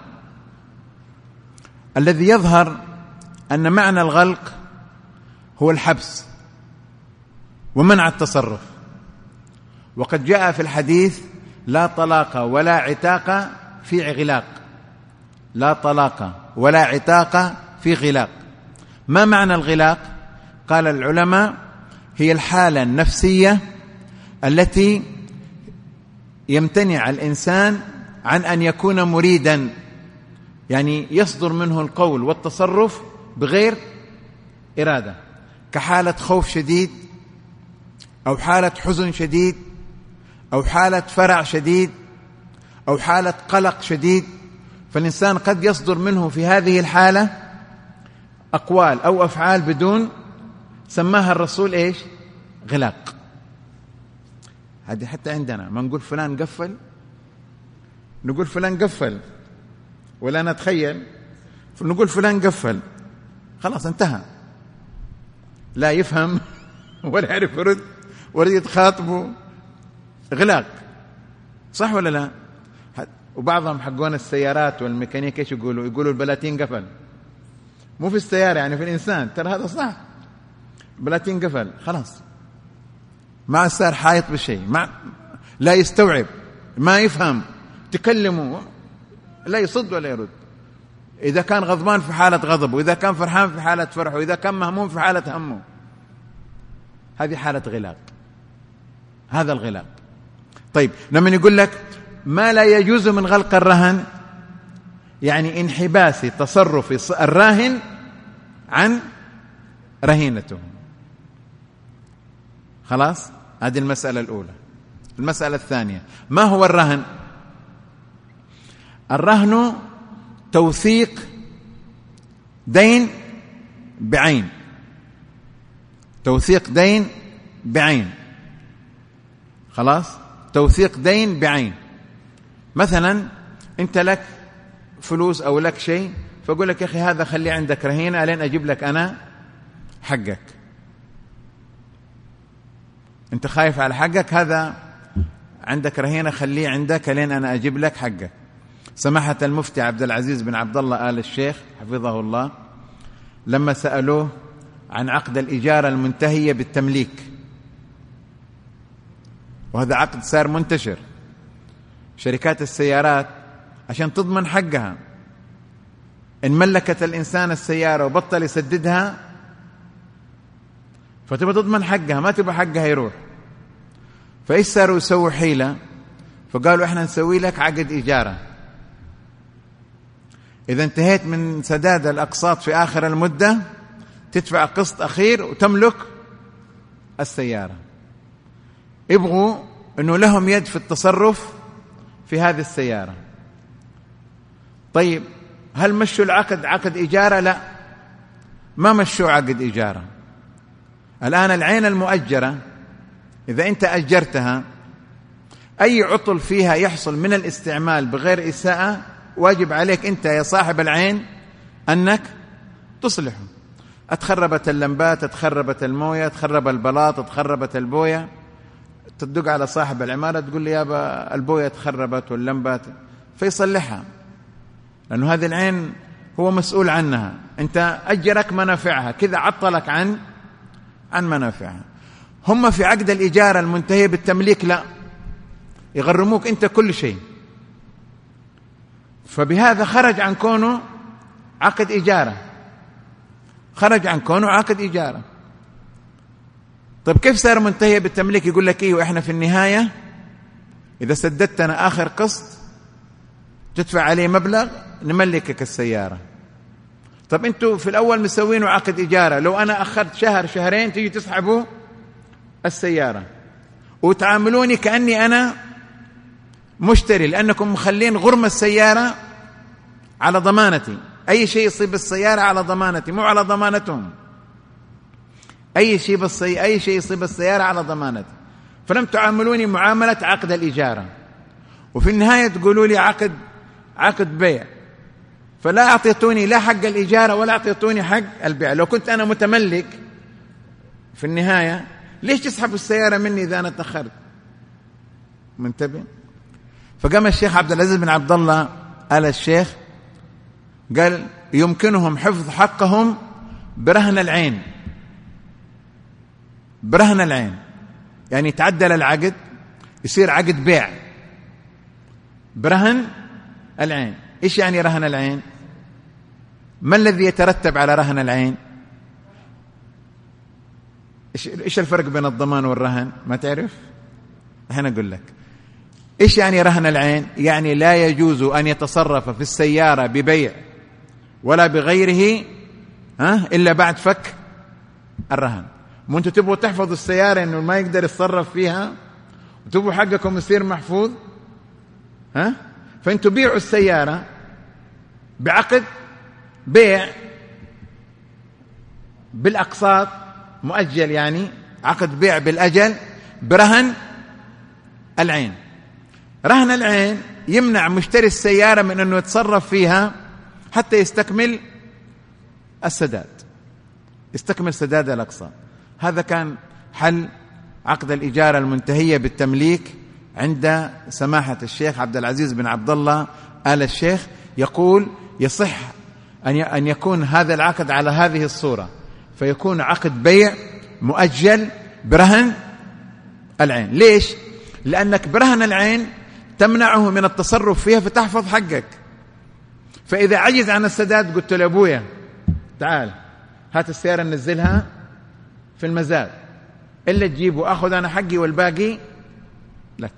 الذي يظهر أن معنى الغلق هو الحبس ومنع التصرف. وقد جاء في الحديث: لا طلاق ولا عتاق في غلاق. لا طلاق ولا عتاق في غلاق. ما معنى الغلاق؟ قال العلماء: هي الحالة النفسية التي يمتنع الإنسان عن أن يكون مريدا، يعني يصدر منه القول والتصرف بغير إرادة، كحالة خوف شديد، أو حالة حزن شديد، أو حالة فرع شديد، أو حالة قلق شديد. فالإنسان قد يصدر منه في هذه الحالة أقوال أو أفعال بدون، سماها الرسول إيش؟ غلاق. هذه حتى عندنا ما نقول فلان قفل، نقول فلان قفل، ولا نتخيل نقول فلان قفل، خلاص انتهى، لا يفهم ولا يعرف يرد ولا يتخاطبه. غلاق، صح ولا لا؟ وبعضهم حقون السيارات والميكانيك ايش يقولوا؟ يقولوا البلاتين قفل. مو في السيارة، يعني في الإنسان. ترى هذا صح، البلاتين قفل، خلاص ما صار حايط بشيء، لا يستوعب، ما يفهم، تكلمه لا يصد ولا يرد. إذا كان غضبان في حالة غضب، وإذا كان فرحان في حالة فرح، وإذا كان مهموم في حالة همه. هذه حالة غلاق، هذا الغلاق. طيب، لما يقول لك ما لا يجوز من غلق الرهن، يعني انحباس تصرف الراهن عن رهينته. خلاص، هذه المسألة الأولى. المسألة الثانية: ما هو الرهن؟ الرهن توثيق دين بعين، توثيق دين بعين. خلاص، توثيق دين بعين. مثلا أنت لك فلوس أو لك شيء، فأقول لك: يا أخي هذا خلي عندك رهينة لين أجيب لك أنا حقك. أنت خايف على حقك، هذا عندك رهينة خليه عندك لين أنا أجيب لك حقك. سماحة المفتي عبد العزيز بن عبد الله آل الشيخ حفظه الله لما سألوه عن عقد الإجارة المنتهية بالتمليك، وهذا عقد صار منتشر، شركات السيارات عشان تضمن حقها إن ملكت الإنسان السيارة وبطل يسددها فتبقى تضمن حقها، ما تبقى حقها يروح. فإيش صاروا يسووا حيلة؟ فقالوا إحنا نسوي لك عقد إجارة، إذا انتهيت من سداد الأقساط في آخر المدة تدفع قسط أخير وتملك السيارة. يبغوا أنه لهم يد في التصرف في هذه السيارة. طيب هل مشوا العقد عقد إجارة؟ لا، ما مشوا عقد إجارة. الآن العين المؤجرة إذا أنت أجرتها أي عطل فيها يحصل من الاستعمال بغير إساءة واجب عليك أنت يا صاحب العين أنك تصلحه. اتخربت اللمبات، اتخربت الموية، اتخرب البلاط، اتخربت البوية، تدق على صاحب العمارة تقول لي يابا البوية اتخربت واللمبات، فيصلحها، لأنه هذه العين هو مسؤول عنها. أنت أجرك منافعها، كذا عطلك عن منافعها. هم في عقد الإجارة المنتهية بالتمليك لا، يغرموك أنت كل شيء، فبهذا خرج عن كونه عقد إجارة، خرج عن كونه عقد إجارة. طيب كيف صار منتهية بالتمليك؟ يقول لك إيه، وإحنا في النهاية إذا سددتنا آخر قسط تدفع عليه مبلغ نملكك السيارة. طب أنتوا في الأول مسوينه عقد إجارة، لو أنا أخرت شهر شهرين تيجي تسحبوا السيارة وتعاملوني كأني أنا مشتري، لأنكم مخلين غرم السيارة على ضمانتي، أي شيء يصيب السيارة على ضمانتي مو على ضمانتهم، أي شيء يصيب السيارة على ضمانتي. فلم تعاملوني معاملة عقد الإجارة، وفي النهاية تقولوا لي عقد بيع، فلا أعطيتوني لا حق الإجارة ولا أعطيتوني حق البيع. لو كنت أنا متملك في النهاية ليش تسحبوا السيارة مني إذا أنا تأخرت؟ منتبه؟ فقام الشيخ عبد العزيز بن عبد الله آل الشيخ قال يمكنهم حفظ حقهم برهن العين. برهن العين يعني يتعدل العقد يصير عقد بيع برهن العين. إيش يعني رهن العين؟ ما الذي يترتب على رهن العين؟ إيش الفرق بين الضمان والرهن؟ ما تعرف؟ أنا أقول لك إيش يعني رهن العين. يعني لا يجوز أن يتصرف في السيارة ببيع ولا بغيره إلا بعد فك الرهن. مو أنتوا تبغوا تحفظوا السيارة إنه ما يقدر يتصرف فيها وتبغوا حقكم يصير محفوظ، فأنتوا بيعوا السيارة بعقد بيع بالأقساط مؤجل، يعني عقد بيع بالأجل برهن العين. رهن العين يمنع مشتري السيارة من أنه يتصرف فيها حتى يستكمل السداد، يستكمل سداد الأقساط. هذا كان حل عقد الإجارة المنتهية بالتمليك عند سماحة الشيخ عبد العزيز بن عبد الله آل الشيخ. يقول يصح أن يكون هذا العقد على هذه الصورة، فيكون عقد بيع مؤجل برهن العين. ليش؟ لأنك برهن العين تمنعه من التصرف فيها فتحفظ حقك. فإذا عجز عن السداد قلت له أبويا تعال هات السيارة ننزلها في المزاد، إلا تجيبه أخذ أنا حقي والباقي لك.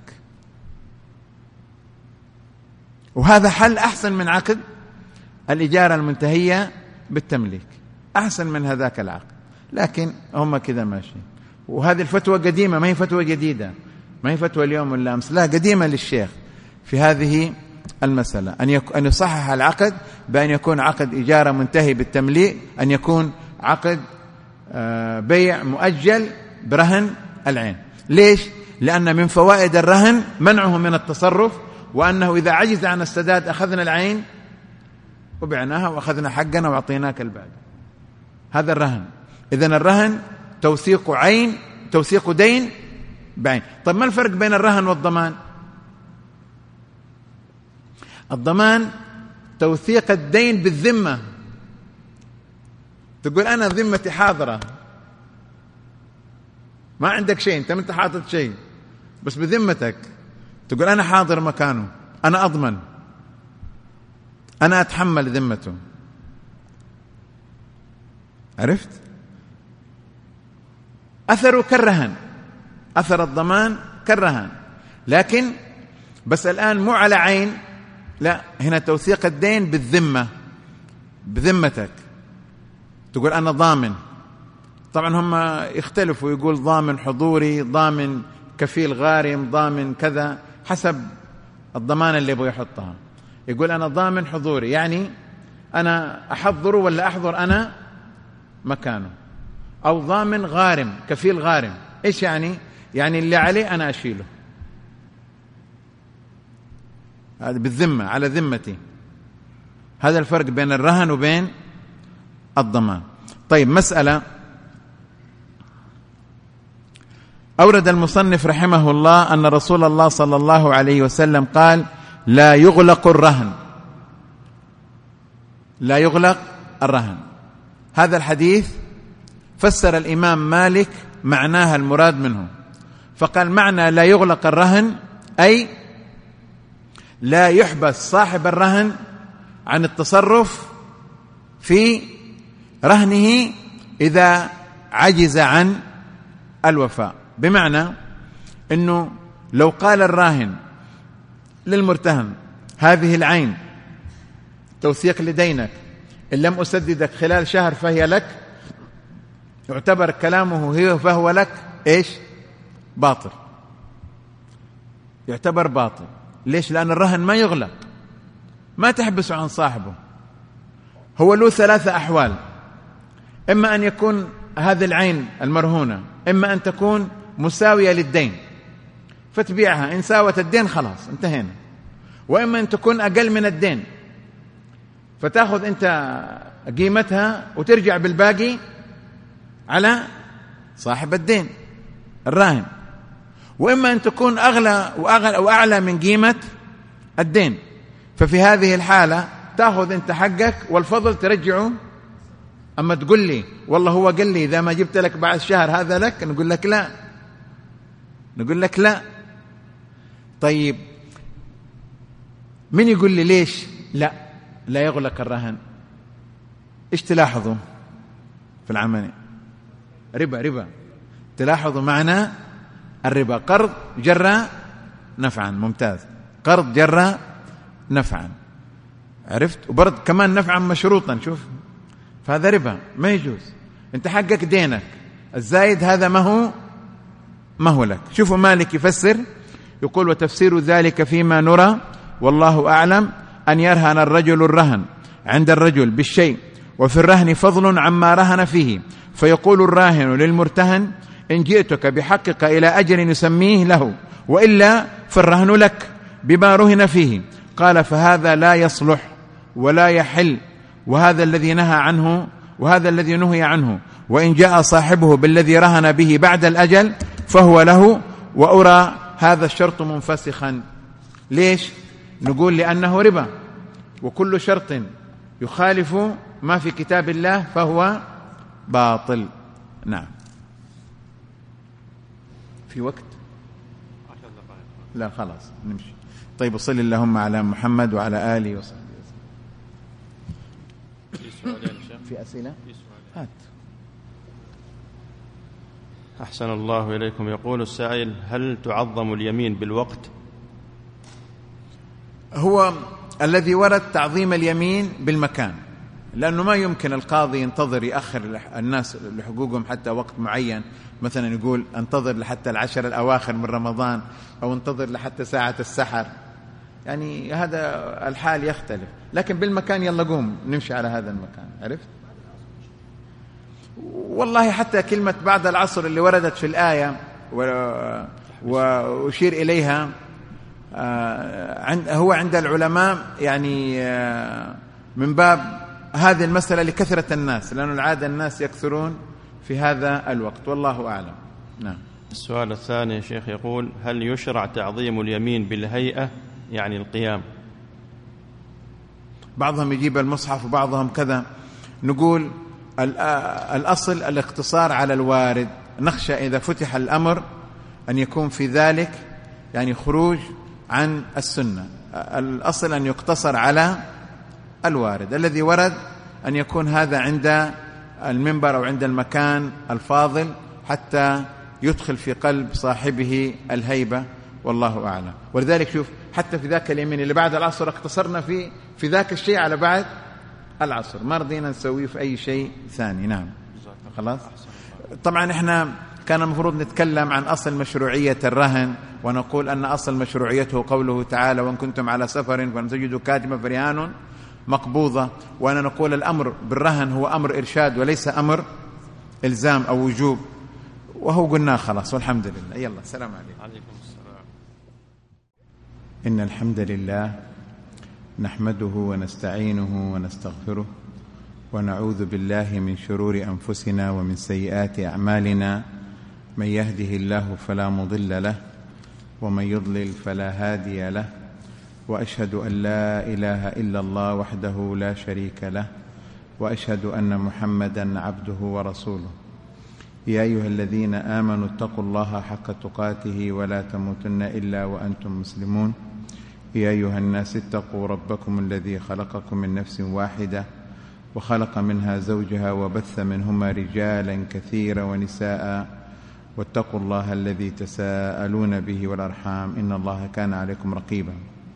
وهذا حل أحسن من عقد الإجارة المنتهية بالتمليك، أحسن من هذاك العقد. لكن هم كذا ماشيين. وهذه الفتوى قديمة، ما هي فتوى جديدة، ما هي فتوى اليوم ولا أمس، لا قديمة للشيخ في هذه المسألة. أن يصحح العقد بأن يكون عقد إجارة منتهي بالتمليك، أن يكون عقد بيع مؤجل برهن العين. ليش؟ لأن من فوائد الرهن منعه من التصرف، وأنه إذا عجز عن السداد أخذنا العين وبعناها وأخذنا حقنا وأعطيناك الباقي. هذا الرهن. إذن الرهن توثيق عين، توثيق دين بعين. طيب ما الفرق بين الرهن والضمان؟ الضمان توثيق الدين بالذمة، تقول أنا ذمتي حاضرة، ما عندك شيء، أنت ما أنت حاطط شيء، بس بذمتك تقول أنا حاضر مكانه، أنا أضمن، أنا أتحمل ذمته. عرفت؟ أثره كالرهن، أثر الضمان كالرهن، لكن بس الآن مو على عين، لا، هنا توثيق الدين بالذمة، بذمتك، تقول أنا ضامن. طبعا هم يختلفوا، يقول ضامن حضوري، ضامن كفيل غارم، ضامن كذا، حسب الضمان اللي يبغى يحطها. يقول أنا ضامن حضوري، يعني أنا أحضره ولا أحضر أنا مكانه. أو ضامن غارم، كفيل غارم، إيش يعني؟ يعني اللي عليه أنا أشيله، هذا بالذمة، على ذمتي. هذا الفرق بين الرهن وبين الضمان. طيب مسألة، أورد المصنف رحمه الله أن رسول الله صلى الله عليه وسلم قال: لا يغلق الرهن، لا يغلق الرهن. هذا الحديث فسر الإمام مالك معناها المراد منه، فقال معنى لا يغلق الرهن أي لا يحبس صاحب الرهن عن التصرف في رهنه إذا عجز عن الوفاء. بمعنى أنه لو قال الراهن للمرتهن: هذه العين توثيق لدينك، إن لم أسددك خلال شهر فهي لك، يعتبر كلامه هي فهو لك إيش؟ باطل، يعتبر باطل. ليش؟ لأن الرهن ما يغلق، ما تحبس عن صاحبه. هو له 3 أحوال: إما أن يكون هذه العين المرهونة، إما أن تكون مساوية للدين فتبيعها، إن ساوت الدين خلاص انتهينا، وإما أن تكون أقل من الدين فتأخذ أنت قيمتها وترجع بالباقي على صاحب الدين الراهن، وإما أن تكون أغلى وأعلى من قيمة الدين، ففي هذه الحالة تأخذ أنت حقك والفضل ترجعه. أما تقول لي والله هو قال لي إذا ما جبت لك بعد شهر هذا لك، نقول لك لا، نقول لك لا. طيب من يقول لي ليش لا يغلق الرهن؟ إيش تلاحظوا في العمل؟ ربا. تلاحظوا معنى الربا، قرض جر نفعا، ممتاز، قرض جر نفعا، عرفت؟ وبرض كمان نفعا مشروطا، شوف، فهذا ربا ما يجوز. انت حقك دينك، الزايد هذا ما هو لك. شوفوا مالك يفسر، يقول: وتفسير ذلك فيما نرى والله أعلم أن يرهن الرجل الرهن عند الرجل بالشيء، وفي الرهن فضل عما رهن فيه، فيقول الراهن للمرتهن: إن جئتك بحقك إلى أجر يسميه له، وإلا فالرهن لك بما رهن فيه. قال: فهذا لا يصلح ولا يحل، وهذا الذي نهى عنه وهذا الذي نهي عنه، وإن جاء صاحبه بالذي رهن به بعد الأجل فهو له، وأرى هذا الشرط منفسخا. ليش؟ نقول لأنه ربا، وكل شرط يخالف ما في كتاب الله فهو باطل. نعم. في وقت؟ لا خلاص نمشي. طيب وصل اللهم على محمد وعلى آله وصحبه وسلم. في أسئلة؟ هات. أحسن الله إليكم. يقول السائل: هل تعظم اليمين بالوقت؟ هو الذي ورد تعظيم اليمين بالمكان، لأنه ما يمكن القاضي ينتظر يأخر الناس لحقوقهم حتى وقت معين، مثلا يقول انتظر لحتى 10 الأواخر من رمضان، أو انتظر لحتى ساعة السحر، يعني هذا الحال يختلف. لكن بالمكان يلا قوم نمشي على هذا المكان، عرفت؟ والله حتى كلمة بعد العصر اللي وردت في الآية وأشير إليها، هو عند العلماء يعني من باب هذه المسألة لكثرة الناس، لأن العادة الناس يكثرون في هذا الوقت، والله أعلم. نعم. السؤال الثاني يا شيخ يقول: هل يشرع تعظيم اليمين بالهيئة يعني القيام؟ بعضهم يجيب المصحف وبعضهم كذا. نقول الأصل الاقتصار على الوارد. نخشى إذا فتح الأمر أن يكون في ذلك يعني خروج عن السنة. الأصل أن يقتصر على الوارد. الذي ورد أن يكون هذا عند المنبر أو عند المكان الفاضل حتى يدخل في قلب صاحبه الهيبة، والله أعلم. ولذلك شوف، حتى في ذاك اليمين اللي بعد العصر اقتصرنا في ذاك الشيء على بعد العصر، ما رضينا نسويه في أي شيء ثاني. نعم خلاص. طبعا احنا كان المفروض نتكلم عن أصل مشروعية الرهن، ونقول أن أصل مشروعيته قوله تعالى: وإن كنتم على سفر فلم تجدوا كاتبا فرهان مقبوضة. وأنا نقول الأمر بالرهن هو أمر إرشاد وليس أمر إلزام أو وجوب، وهو قلنا خلاص والحمد لله. يلا السلام عليكم. عليكم السلام. إن الحمد لله نحمده ونستعينه ونستغفره ونعوذ بالله من شرور أنفسنا ومن سيئات أعمالنا. من يهده الله فلا مضل له ومن يضلل فلا هادي له، وأشهد أن لا إله إلا الله وحده لا شريك له، وأشهد أن محمدا عبده ورسوله. يا أيها الذين آمنوا اتقوا الله حق تقاته ولا تموتن إلا وأنتم مسلمون. يا أيها الناس اتقوا ربكم الذي خلقكم من نفس واحدة وخلق منها زوجها وبث منهما رجالا كثيرا ونساء، واتقوا الله الذي تساءلون به والأرحام إن الله كان عليكم رقيبا.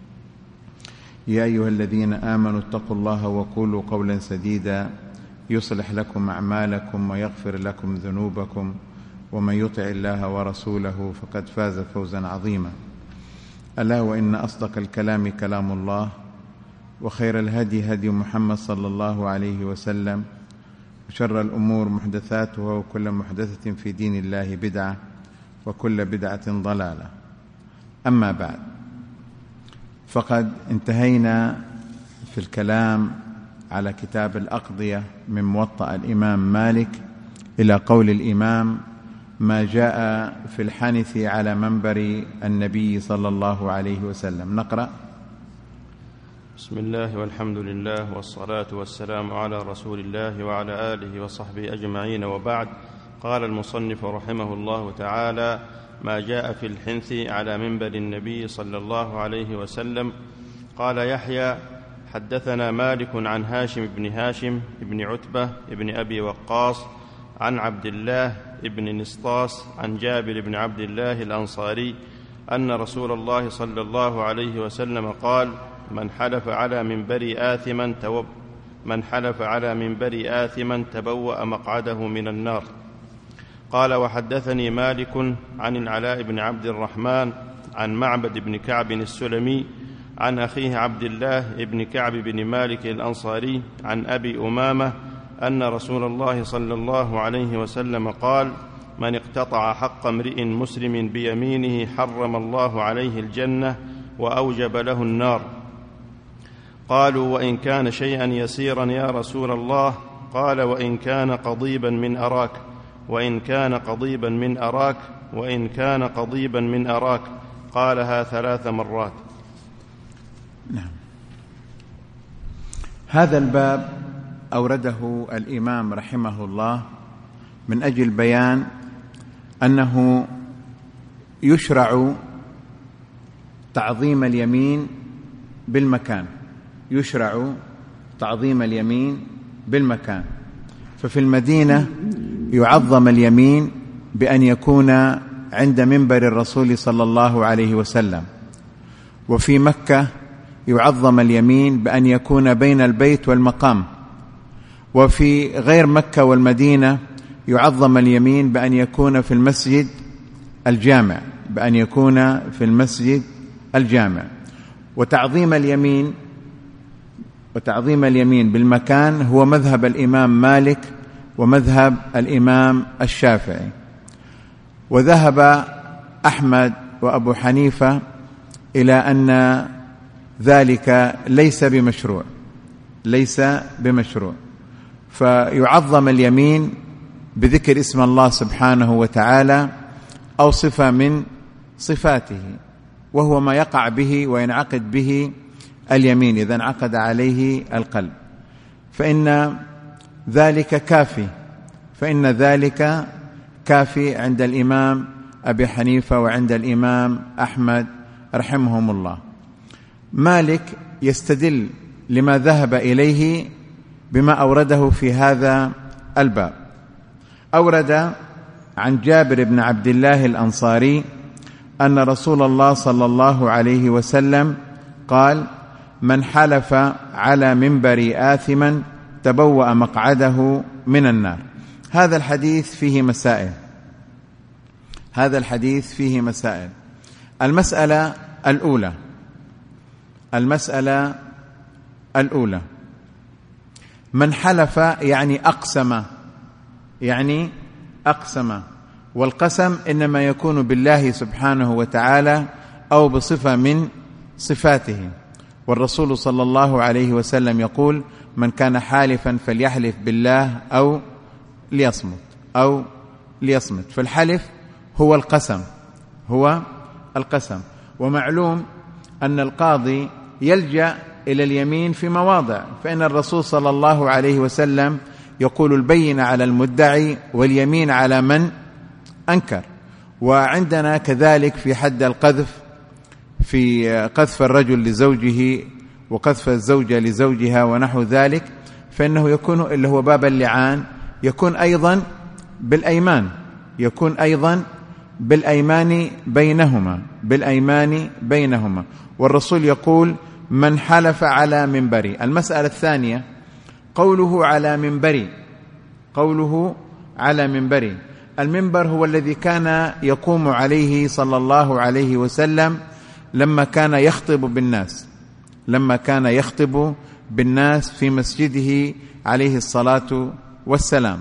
يا أيها الذين آمنوا اتقوا الله وقولوا قولا سديدا يصلح لكم أعمالكم ويغفر لكم ذنوبكم، ومن يطع الله ورسوله فقد فاز فوزا عظيما. ألا وإن أصدق الكلام كلام الله، وخير الهدي هدي محمد صلى الله عليه وسلم، وشر الأمور محدثاتها، وكل محدثة في دين الله بدعة، وكل بدعة ضلالة. أما بعد، فقد انتهينا في الكلام على كتاب الأقضية من موطأ الإمام مالك إلى قول الإمام: ما جاء في الحنث على منبر النبي صلى الله عليه وسلم. نقرأ. بسم الله والحمد لله والصلاة والسلام على رسول الله وعلى آله وصحبه أجمعين، وبعد. قال المصنف رحمه الله تعالى: ما جاء في الحنث على منبر النبي صلى الله عليه وسلم. قال يحيى: حدثنا مالك عن هاشم بن عتبة بن أبي وقاص عن عبد الله بن نسطاس عن جابر بن عبد الله الأنصاري أن رسول الله صلى الله عليه وسلم قال: من حلف على منبر آثما تبوأ مقعده من النار. قال: وحدثني مالك عن العلاء بن عبد الرحمن عن معبد بن كعب السلمي عن أخيه عبد الله بن كعب بن مالك الأنصاري عن أبي أمامة أن رسول الله صلى الله عليه وسلم قال: من اقتطع حق امرئ مسلم بيمينه حرم الله عليه الجنة وأوجب له النار. قالوا: وإن كان شيئا يسيرا يا رسول الله؟ قال: وإن كان قضيبا من أراك، وإن كان قضيبا من أراك، وإن كان قضيبا من أراك. قالها 3 مرات. نعم. هذا الباب أورده الإمام رحمه الله من أجل بيان أنه يشرع تعظيم اليمين بالمكان. يشرع تعظيم اليمين بالمكان. ففي المدينة يعظم اليمين بأن يكون عند منبر الرسول صلى الله عليه وسلم، وفي مكة يعظم اليمين بأن يكون بين البيت والمقام، وفي غير مكة والمدينة يعظم اليمين بأن يكون في المسجد الجامع، بأن يكون في المسجد الجامع. وتعظيم اليمين بالمكان هو مذهب الإمام مالك ومذهب الإمام الشافعي. وذهب أحمد وأبو حنيفة إلى أن ذلك ليس بمشروع، فيعظم اليمين بذكر اسم الله سبحانه وتعالى أو صفة من صفاته، وهو ما يقع به وينعقد به اليمين إذا انعقد عليه القلب، فإن ذلك كافي عند الإمام أبي حنيفة وعند الإمام أحمد رحمهم الله. مالك يستدل لما ذهب إليه بما أورده في هذا الباب. أورد عن جابر بن عبد الله الأنصاري أن رسول الله صلى الله عليه وسلم قال: من حلف على منبر آثما تبوأ مقعده من النار. هذا الحديث فيه مسائل. المسألة الأولى من حلف يعني أقسم، والقسم إنما يكون بالله سبحانه وتعالى أو بصفة من صفاته، والرسول صلى الله عليه وسلم يقول: من كان حالفا فليحلف بالله أو ليصمت. فالحلف هو القسم. ومعلوم أن القاضي يلجأ إلى اليمين في مواضع، فإن الرسول صلى الله عليه وسلم يقول: البينة على المدعي واليمين على من أنكر. وعندنا كذلك في حد القذف، في قذف الرجل لزوجه وقذف الزوجة لزوجها ونحو ذلك، فإنه يكون اللي هو باب اللعان يكون أيضا بالأيمان بينهما. والرسول يقول: من حلف على منبري. المسألة الثانية قوله على منبري. المنبر هو الذي كان يقوم عليه صلى الله عليه وسلم لما كان يخطب بالناس في مسجده عليه الصلاة والسلام.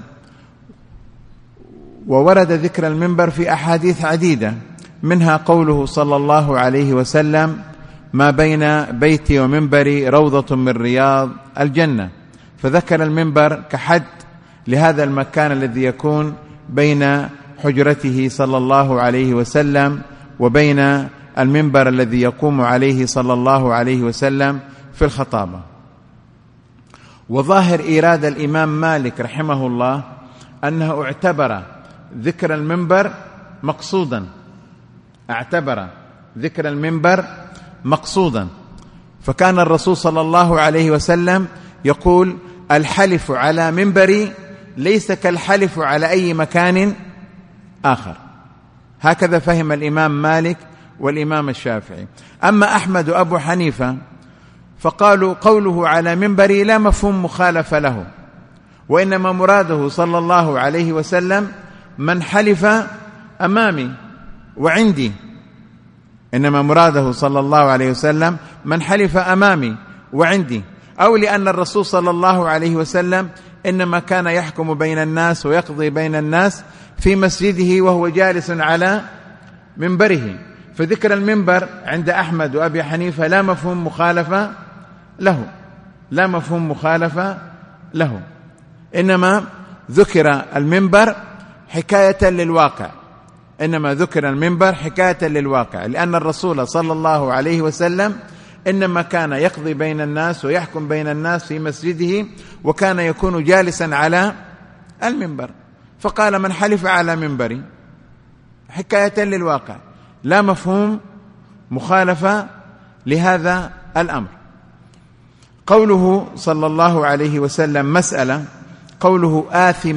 وورد ذكر المنبر في أحاديث عديدة، منها قوله صلى الله عليه وسلم: ما بين بيتي ومنبري روضة من رياض الجنة، فذكر المنبر كحد لهذا المكان الذي يكون بين حجرته صلى الله عليه وسلم وبين المنبر الذي يقوم عليه صلى الله عليه وسلم في الخطابة. وظاهر إيراد الإمام مالك رحمه الله أنه اعتبر ذكر المنبر مقصودا، فكان الرسول صلى الله عليه وسلم يقول: الحلف على منبري ليس كالحلف على أي مكان آخر. هكذا فهم الإمام مالك والإمام الشافعي. أما أحمد وأبو حنيفة فقالوا: قوله على منبري لا مفهوم مخالف له، وإنما مراده صلى الله عليه وسلم من حلف أمامي وعندي، إنما مراده صلى الله عليه وسلم من حلف أمامي وعندي، أو لأن الرسول صلى الله عليه وسلم إنما كان يحكم بين الناس ويقضي بين الناس في مسجده وهو جالس على منبره، فذكر المنبر عند أحمد وأبي حنيفة لا مفهوم مخالفة له، إنما ذكر المنبر حكاية للواقع، لأن الرسول صلى الله عليه وسلم إنما كان يقضي بين الناس ويحكم بين الناس في مسجده، وكان يكون جالسا على المنبر، فقال: من حلف على منبري، حكاية للواقع، لا مفهوم مخالفة لهذا الأمر. قوله صلى الله عليه وسلم مسألة، قوله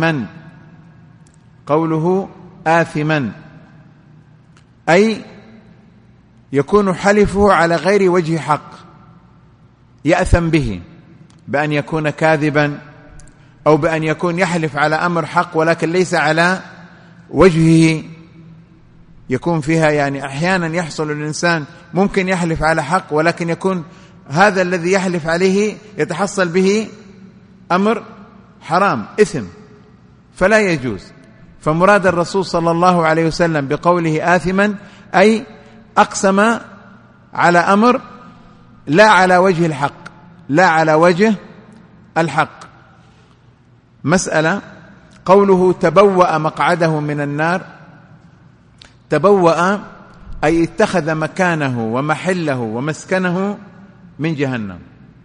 آثما أي يكون حلفه على غير وجه حق، يأثم به بأن يكون كاذبا، أو بأن يكون يحلف على أمر حق ولكن ليس على وجهه، يكون فيها يعني أحيانا يحصل الإنسان ممكن يحلف على حق ولكن يكون هذا الذي يحلف عليه يتحصل به أمر حرام إثم، فلا يجوز. فمراد الرسول صلى الله عليه وسلم بقوله آثما أي أقسم على أمر لا على وجه الحق. مسألة قوله تبوأ مقعده من النار، تبوأ أي اتخذ مكانه ومحله ومسكنه من جهنم.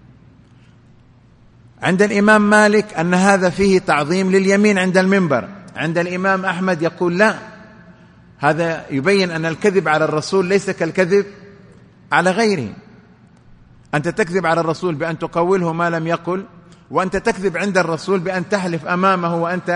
عند الإمام مالك أن هذا فيه تعظيم لليمين عند المنبر. عند الإمام أحمد يقول لا، هذا يبين أن الكذب على الرسول ليس كالكذب على غيره. أنت تكذب على الرسول بأن تقوله ما لم يقل، وأنت تكذب عند الرسول بأن تحلف أمامه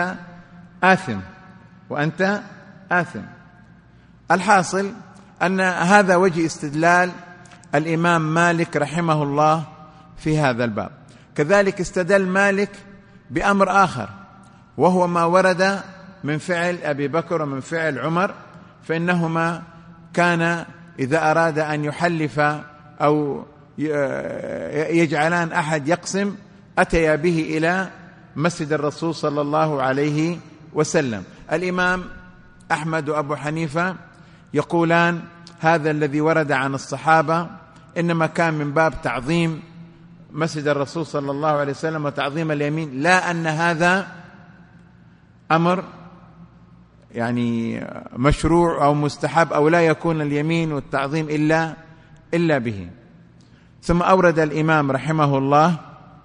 وأنت آثم. الحاصل أن هذا وجه استدلال الإمام مالك رحمه الله في هذا الباب. كذلك استدل مالك بأمر آخر، وهو ما ورد من فعل أبي بكر ومن فعل عمر، فإنهما كان إذا أراد أن يحلف أو يجعلان أحد يقسم أتيا به إلى مسجد الرسول صلى الله عليه وسلم. الإمام أحمد وأبو حنيفة يقولان هذا الذي ورد عن الصحابة إنما كان من باب تعظيم مسجد الرسول صلى الله عليه وسلم وتعظيم اليمين، لا أن هذا أمر يعني مشروع أو مستحب أو لا يكون اليمين والتعظيم إلا به. ثم أورد الإمام رحمه الله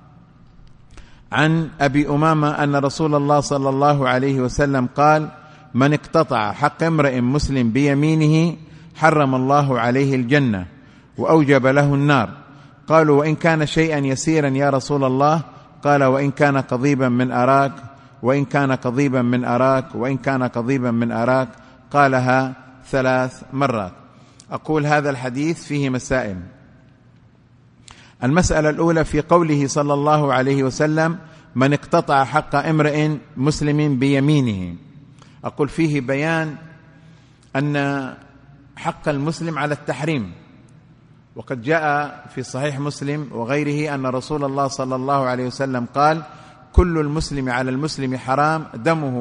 عن أبي أمامة أن رسول الله صلى الله عليه وسلم قال: من اقتطع حق امرئ مسلم بيمينه حرم الله عليه الجنة وأوجب له النار. قالوا: وإن كان شيئا يسيرا يا رسول الله؟ قال: وإن كان قضيبا من أراك، وإن كان قضيبا من أراك، وإن كان قضيبا من أراك. قالها 3 مرات. أقول هذا الحديث فيه مسائل. المسألة الأولى في قوله صلى الله عليه وسلم: من اقتطع حق امرئ مسلم بيمينه. أقول فيه بيان أن حق المسلم على التحريم، وقد جاء في صحيح مسلم وغيره أن رسول الله صلى الله عليه وسلم قال: كل المسلم على المسلم حرام دمه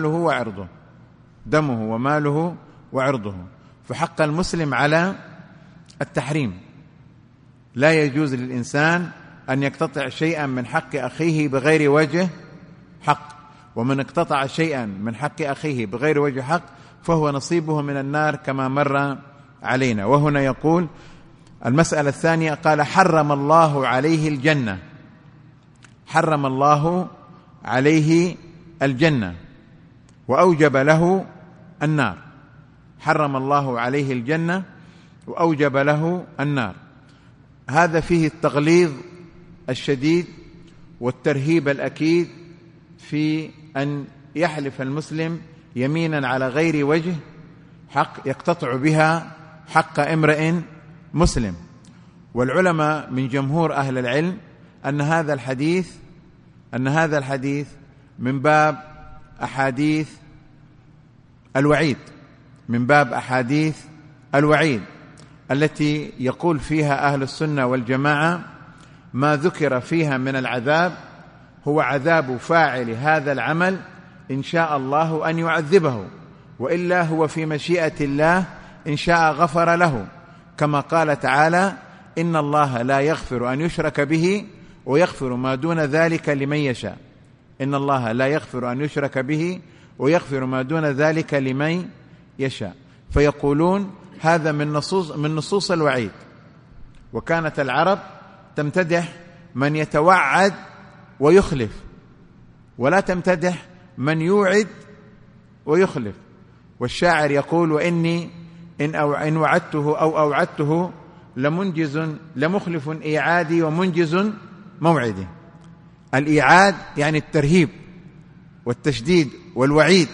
وماله وعرضه. فحق المسلم على التحريم، لا يجوز للإنسان أن يقتطع شيئا من حق أخيه بغير وجه حق، ومن اقتطع شيئا من حق أخيه بغير وجه حق فهو نصيبه من النار كما مر علينا. وهنا يقول المسألة الثانية، قال: حرم الله عليه الجنة، حرم الله عليه الجنة وأوجب له النار. حرم الله عليه الجنة وأوجب له النار. هذا فيه التغليظ الشديد والترهيب الأكيد في أن يحلف المسلم يمينا على غير وجه حق يقتطع بها حق امرئ مسلم. والعلماء من جمهور أهل العلم أن هذا الحديث من باب أحاديث الوعيد التي يقول فيها أهل السنة والجماعة ما ذكر فيها من العذاب هو عذاب فاعل هذا العمل إن شاء الله أن يعذبه، وإلا هو في مشيئة الله إن شاء غفر له، كما قال تعالى: إن الله لا يغفر أن يشرك به ويغفر ما دون ذلك لمن يشاء. إن الله لا يغفر أن يشرك به ويغفر ما دون ذلك لمن يشاء. فيقولون هذا من نصوص الوعيد. وكانت العرب تمتدح من يتوعد ويخلف، ولا تمتدح من يوعد ويخلف. والشاعر يقول: وإني إن وعدته أو أوعدته لمخلف إيعادي ومنجز موعدي. الإيعاد يعني الترهيب والتشديد والوعيد،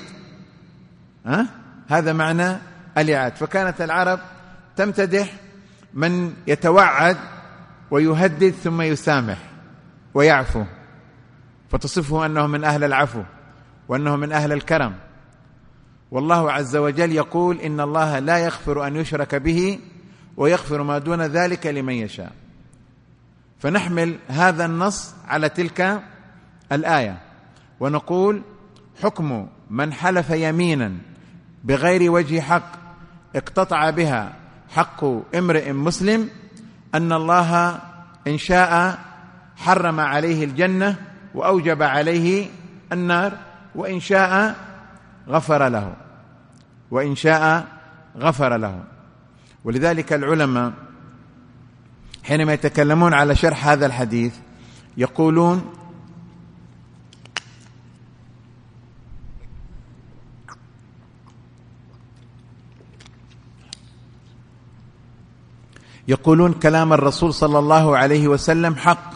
هذا معنى الإيعاد. فكانت العرب تمتدح من يتوعد ويهدد ثم يسامح ويعفو، فتصفه أنه من أهل العفو وأنه من أهل الكرم. والله عز وجل يقول: إن الله لا يغفر أن يشرك به ويغفر ما دون ذلك لمن يشاء. فنحمل هذا النص على تلك الآية ونقول: حكم من حلف يمينا بغير وجه حق اقتطع بها حق امرئ مسلم أن الله إن شاء حرم عليه الجنة وأوجب عليه النار، وإن شاء غفر له، غفر له. ولذلك العلماء حينما يتكلمون على شرح هذا الحديث يقولون كلام الرسول صلى الله عليه وسلم حق،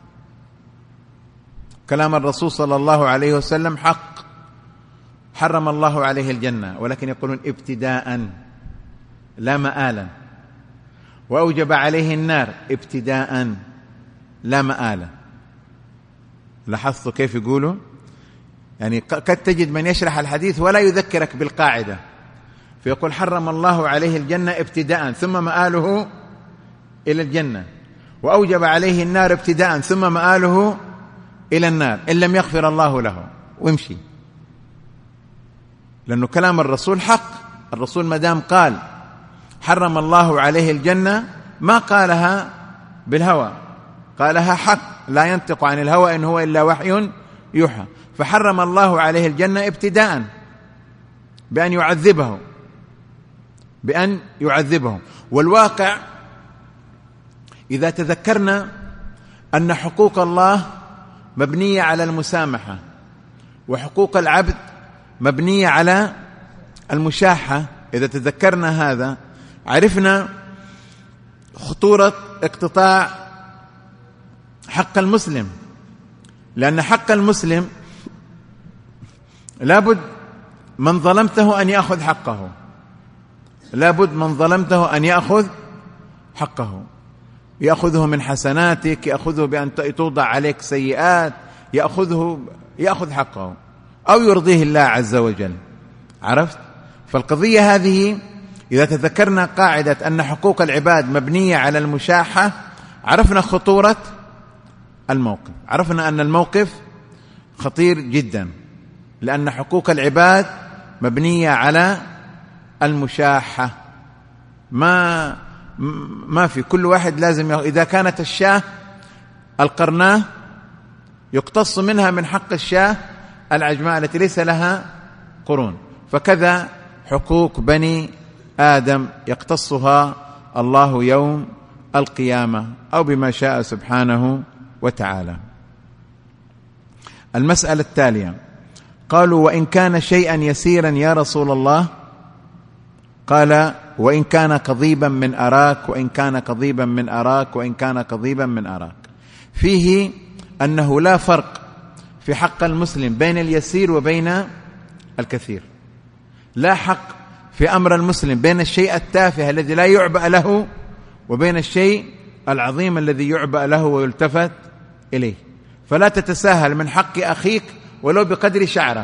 كلام الرسول صلى الله عليه وسلم حق، حرم الله عليه الجنة، ولكن يقولون ابتداء لا مآلا، وأوجب عليه النار ابتداء لا مآلا. لاحظتوا كيف يقولوا؟ يعني قد تجد من يشرح الحديث ولا يذكرك بالقاعدة، فيقول حرم الله عليه الجنة ابتداء ثم مآله إلى الجنة، وأوجب عليه النار ابتداء ثم مآله إلى النار إن لم يغفر الله له، وامشي. لأنه كلام الرسول حق. الرسول مدام قال حرم الله عليه الجنة ما قالها بالهوى، قالها حق، لا ينطق عن الهوى إن هو إلا وحي يوحى. فحرم الله عليه الجنة ابتداء بأن يعذبه. والواقع إذا تذكرنا أن حقوق الله مبنية على المسامحة، وحقوق العبد مبنية على المشاحة، إذا تذكرنا هذا عرفنا خطورة اقتطاع حق المسلم. لأن حق المسلم لابد من ظلمته أن يأخذ حقه، لابد من ظلمته أن يأخذ حقه، يأخذه من حسناتك، يأخذه بأن توضع عليك سيئات، يأخذ حقه أو يرضيه الله عز وجل. عرفت؟ فالقضية هذه إذا تذكرنا قاعدة أن حقوق العباد مبنية على المشاحة، عرفنا خطورة الموقف، عرفنا أن الموقف خطير جدا، لأن حقوق العباد مبنية على المشاحة. ما في كل واحد لازم إذا كانت الشاة القرناء يقتص منها من حق الشاة العجماء التي ليس لها قرون، فكذا حقوق بني آدم يقتصها الله يوم القيامة أو بما شاء سبحانه وتعالى. المسألة التالية، قالوا وإن كان شيئا يسيرا يا رسول الله؟ قال وإن كان قضيبا من أراك، وإن كان قضيبا من أراك، وإن كان قضيبا من أراك. فيه أنه لا فرق في حق المسلم بين اليسير وبين الكثير، لا حق في أمر المسلم بين الشيء التافه الذي لا يعبأ له وبين الشيء العظيم الذي يعبأ له ويلتفت إليه. فلا تتساهل من حق أخيك ولو بقدر شعره،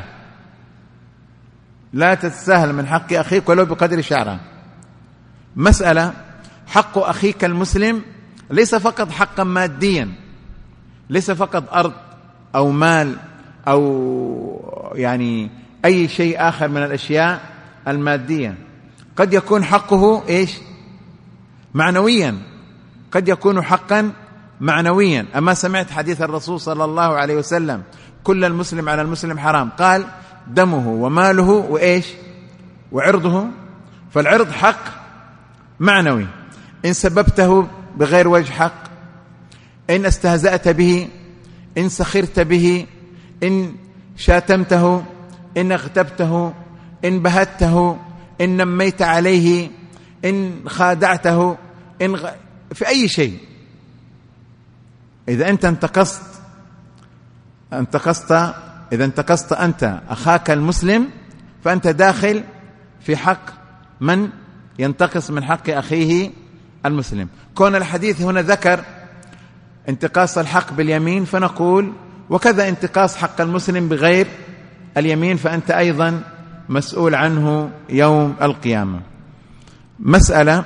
لا تتساهل من حق أخيك ولو بقدر شعره. مسألة حق أخيك المسلم ليس فقط حقا ماديا، ليس فقط أرض أو مال أو يعني أي شيء آخر من الأشياء المادية، قد يكون حقه إيش؟ معنويا، قد يكون حقا معنويا. أما سمعت حديث الرسول صلى الله عليه وسلم كل المسلم على المسلم حرام، قال دمه وماله وإيش؟ وعرضه. فالعرض حق معنوي، إن سببته بغير وجه حق، إن استهزأت به، إن سخرت به، إن شاتمته، إن اغتبته، إن بهته، إن نميت عليه، إن خادعته، في أي شيء. إذا أنت إذا انتقصت أنت أخاك المسلم فأنت داخل في حق من ينتقص من حق أخيه المسلم. كون الحديث هنا ذكر انتقاص الحق باليمين، فنقول وكذا انتقاص حق المسلم بغير اليمين، فأنت أيضا مسؤول عنه يوم القيامة. مسألة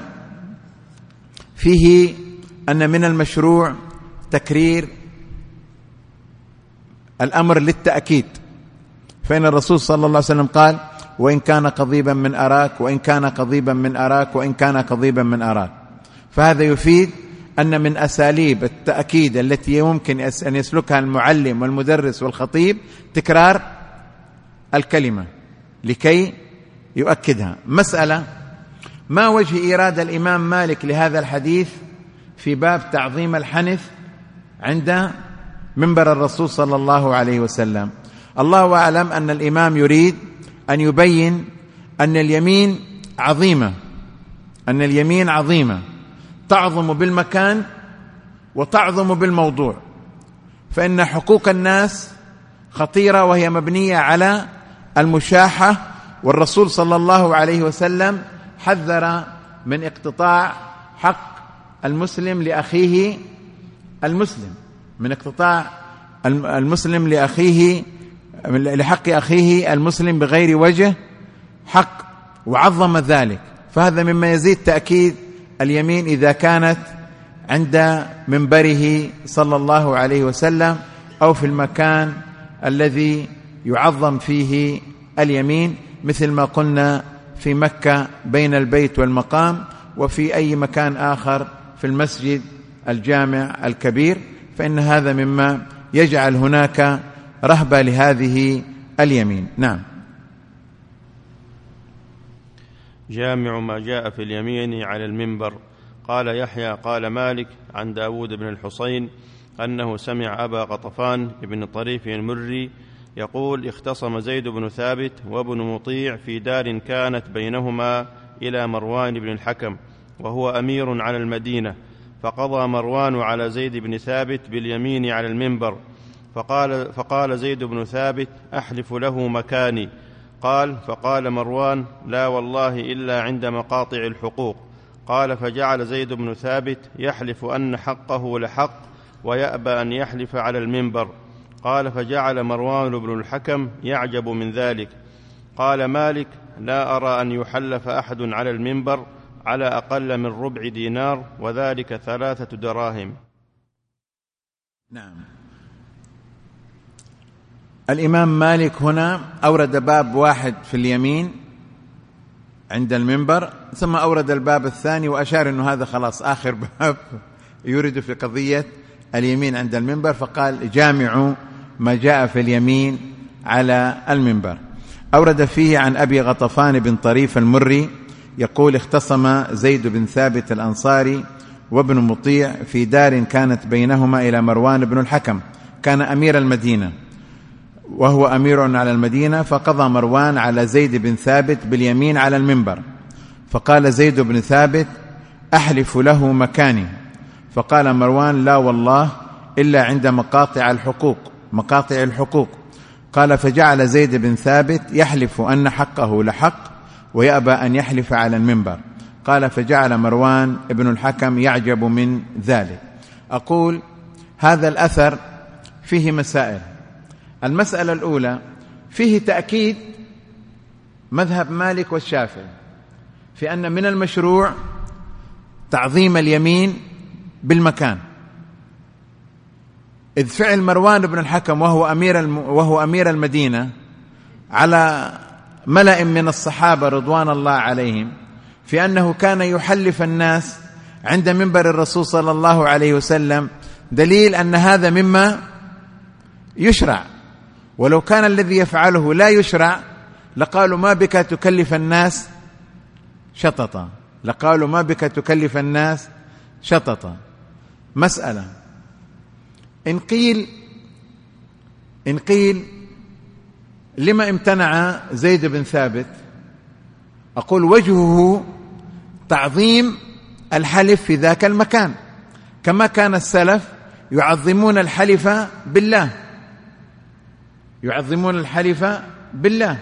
فيه أن من المشروع تكرير الأمر للتأكيد، فإن الرسول صلى الله عليه وسلم قال وإن كان قضيبا من أراك، وإن كان قضيبا من أراك، وإن كان قضيبا من أراك. فهذا يفيد أن من أساليب التأكيد التي يمكن أن يسلكها المعلم والمدرس والخطيب تكرار الكلمة لكي يؤكدها. مسألة ما وجه إيراد الإمام مالك لهذا الحديث في باب تعظيم الحنث عند منبر الرسول صلى الله عليه وسلم؟ الله أعلم أن الإمام يريد أن يبين أن اليمين عظيمة، أن اليمين عظيمة تعظم بالمكان وتعظم بالموضوع، فإن حقوق الناس خطيرة وهي مبنية على المشاحة، والرسول صلى الله عليه وسلم حذر من اقتطاع حق المسلم لأخيه المسلم، من اقتطاع المسلم لحق أخيه المسلم بغير وجه حق، وعظم ذلك. فهذا مما يزيد تأكيد اليمين إذا كانت عند منبره صلى الله عليه وسلم أو في المكان الذي يعظم فيه اليمين، مثل ما قلنا في مكة بين البيت والمقام، وفي أي مكان آخر في المسجد الجامع الكبير، فإن هذا مما يجعل هناك رهبة لهذه اليمين. نعم. جامع ما جاء في اليمين على المنبر. قال يحيى قال مالك عن داود بن الحصين أنه سمع أبا غطفان بن طريف المري يقول: اختصم زيد بن ثابت وابن مطيع في دار كانت بينهما إلى مروان بن الحكم وهو أمير على المدينة، فقضى مروان على زيد بن ثابت باليمين على المنبر، فقال زيد بن ثابت: أحلف له مكاني. فقال مروان: لا والله إلا عند مقاطع الحقوق. قال: فجعل زيد بن ثابت يحلف أن حقه لحق ويأبى أن يحلف على المنبر. قال: فجعل مروان بن الحكم يعجب من ذلك. قال مالك: لا أرى أن يحلف أحد على المنبر على أقل من ربع دينار، وذلك 3 دراهم. نعم. الإمام مالك هنا أورد باب واحد في اليمين عند المنبر، ثم أورد الباب الثاني وأشار أنه هذا خلاص آخر باب يريد في قضية اليمين عند المنبر، فقال: جامع ما جاء في اليمين على المنبر. أورد فيه عن أبي غطفان بن طريف المري يقول: اختصم زيد بن ثابت الأنصاري وابن مطيع في دار كانت بينهما إلى مروان بن الحكم، كان أمير المدينة وهو أمير على المدينة، فقضى مروان على زيد بن ثابت باليمين على المنبر، فقال زيد بن ثابت: أحلف له مكاني. فقال مروان: لا والله إلا عند مقاطع الحقوق. قال: فجعل زيد بن ثابت يحلف أن حقه لحق ويأبى أن يحلف على المنبر. قال: فجعل مروان ابن الحكم يعجب من ذلك. أقول هذا الأثر فيه مسائل. المسألة الأولى فيه تأكيد مذهب مالك والشافعي في أن من المشروع تعظيم اليمين بالمكان، إذ فعل مروان بن الحكم وهو أمير المدينة على ملأ من الصحابة رضوان الله عليهم في أنه كان يحلف الناس عند منبر الرسول صلى الله عليه وسلم، دليل أن هذا مما يشرع. ولو كان الذي يفعله لا يشرع لقالوا: ما بك تكلف الناس شططا. مسألة: إن قيل لما امتنع زيد بن ثابت؟ أقول وجهه تعظيم الحلف في ذاك المكان، كما كان السلف يعظمون الحلف بالله،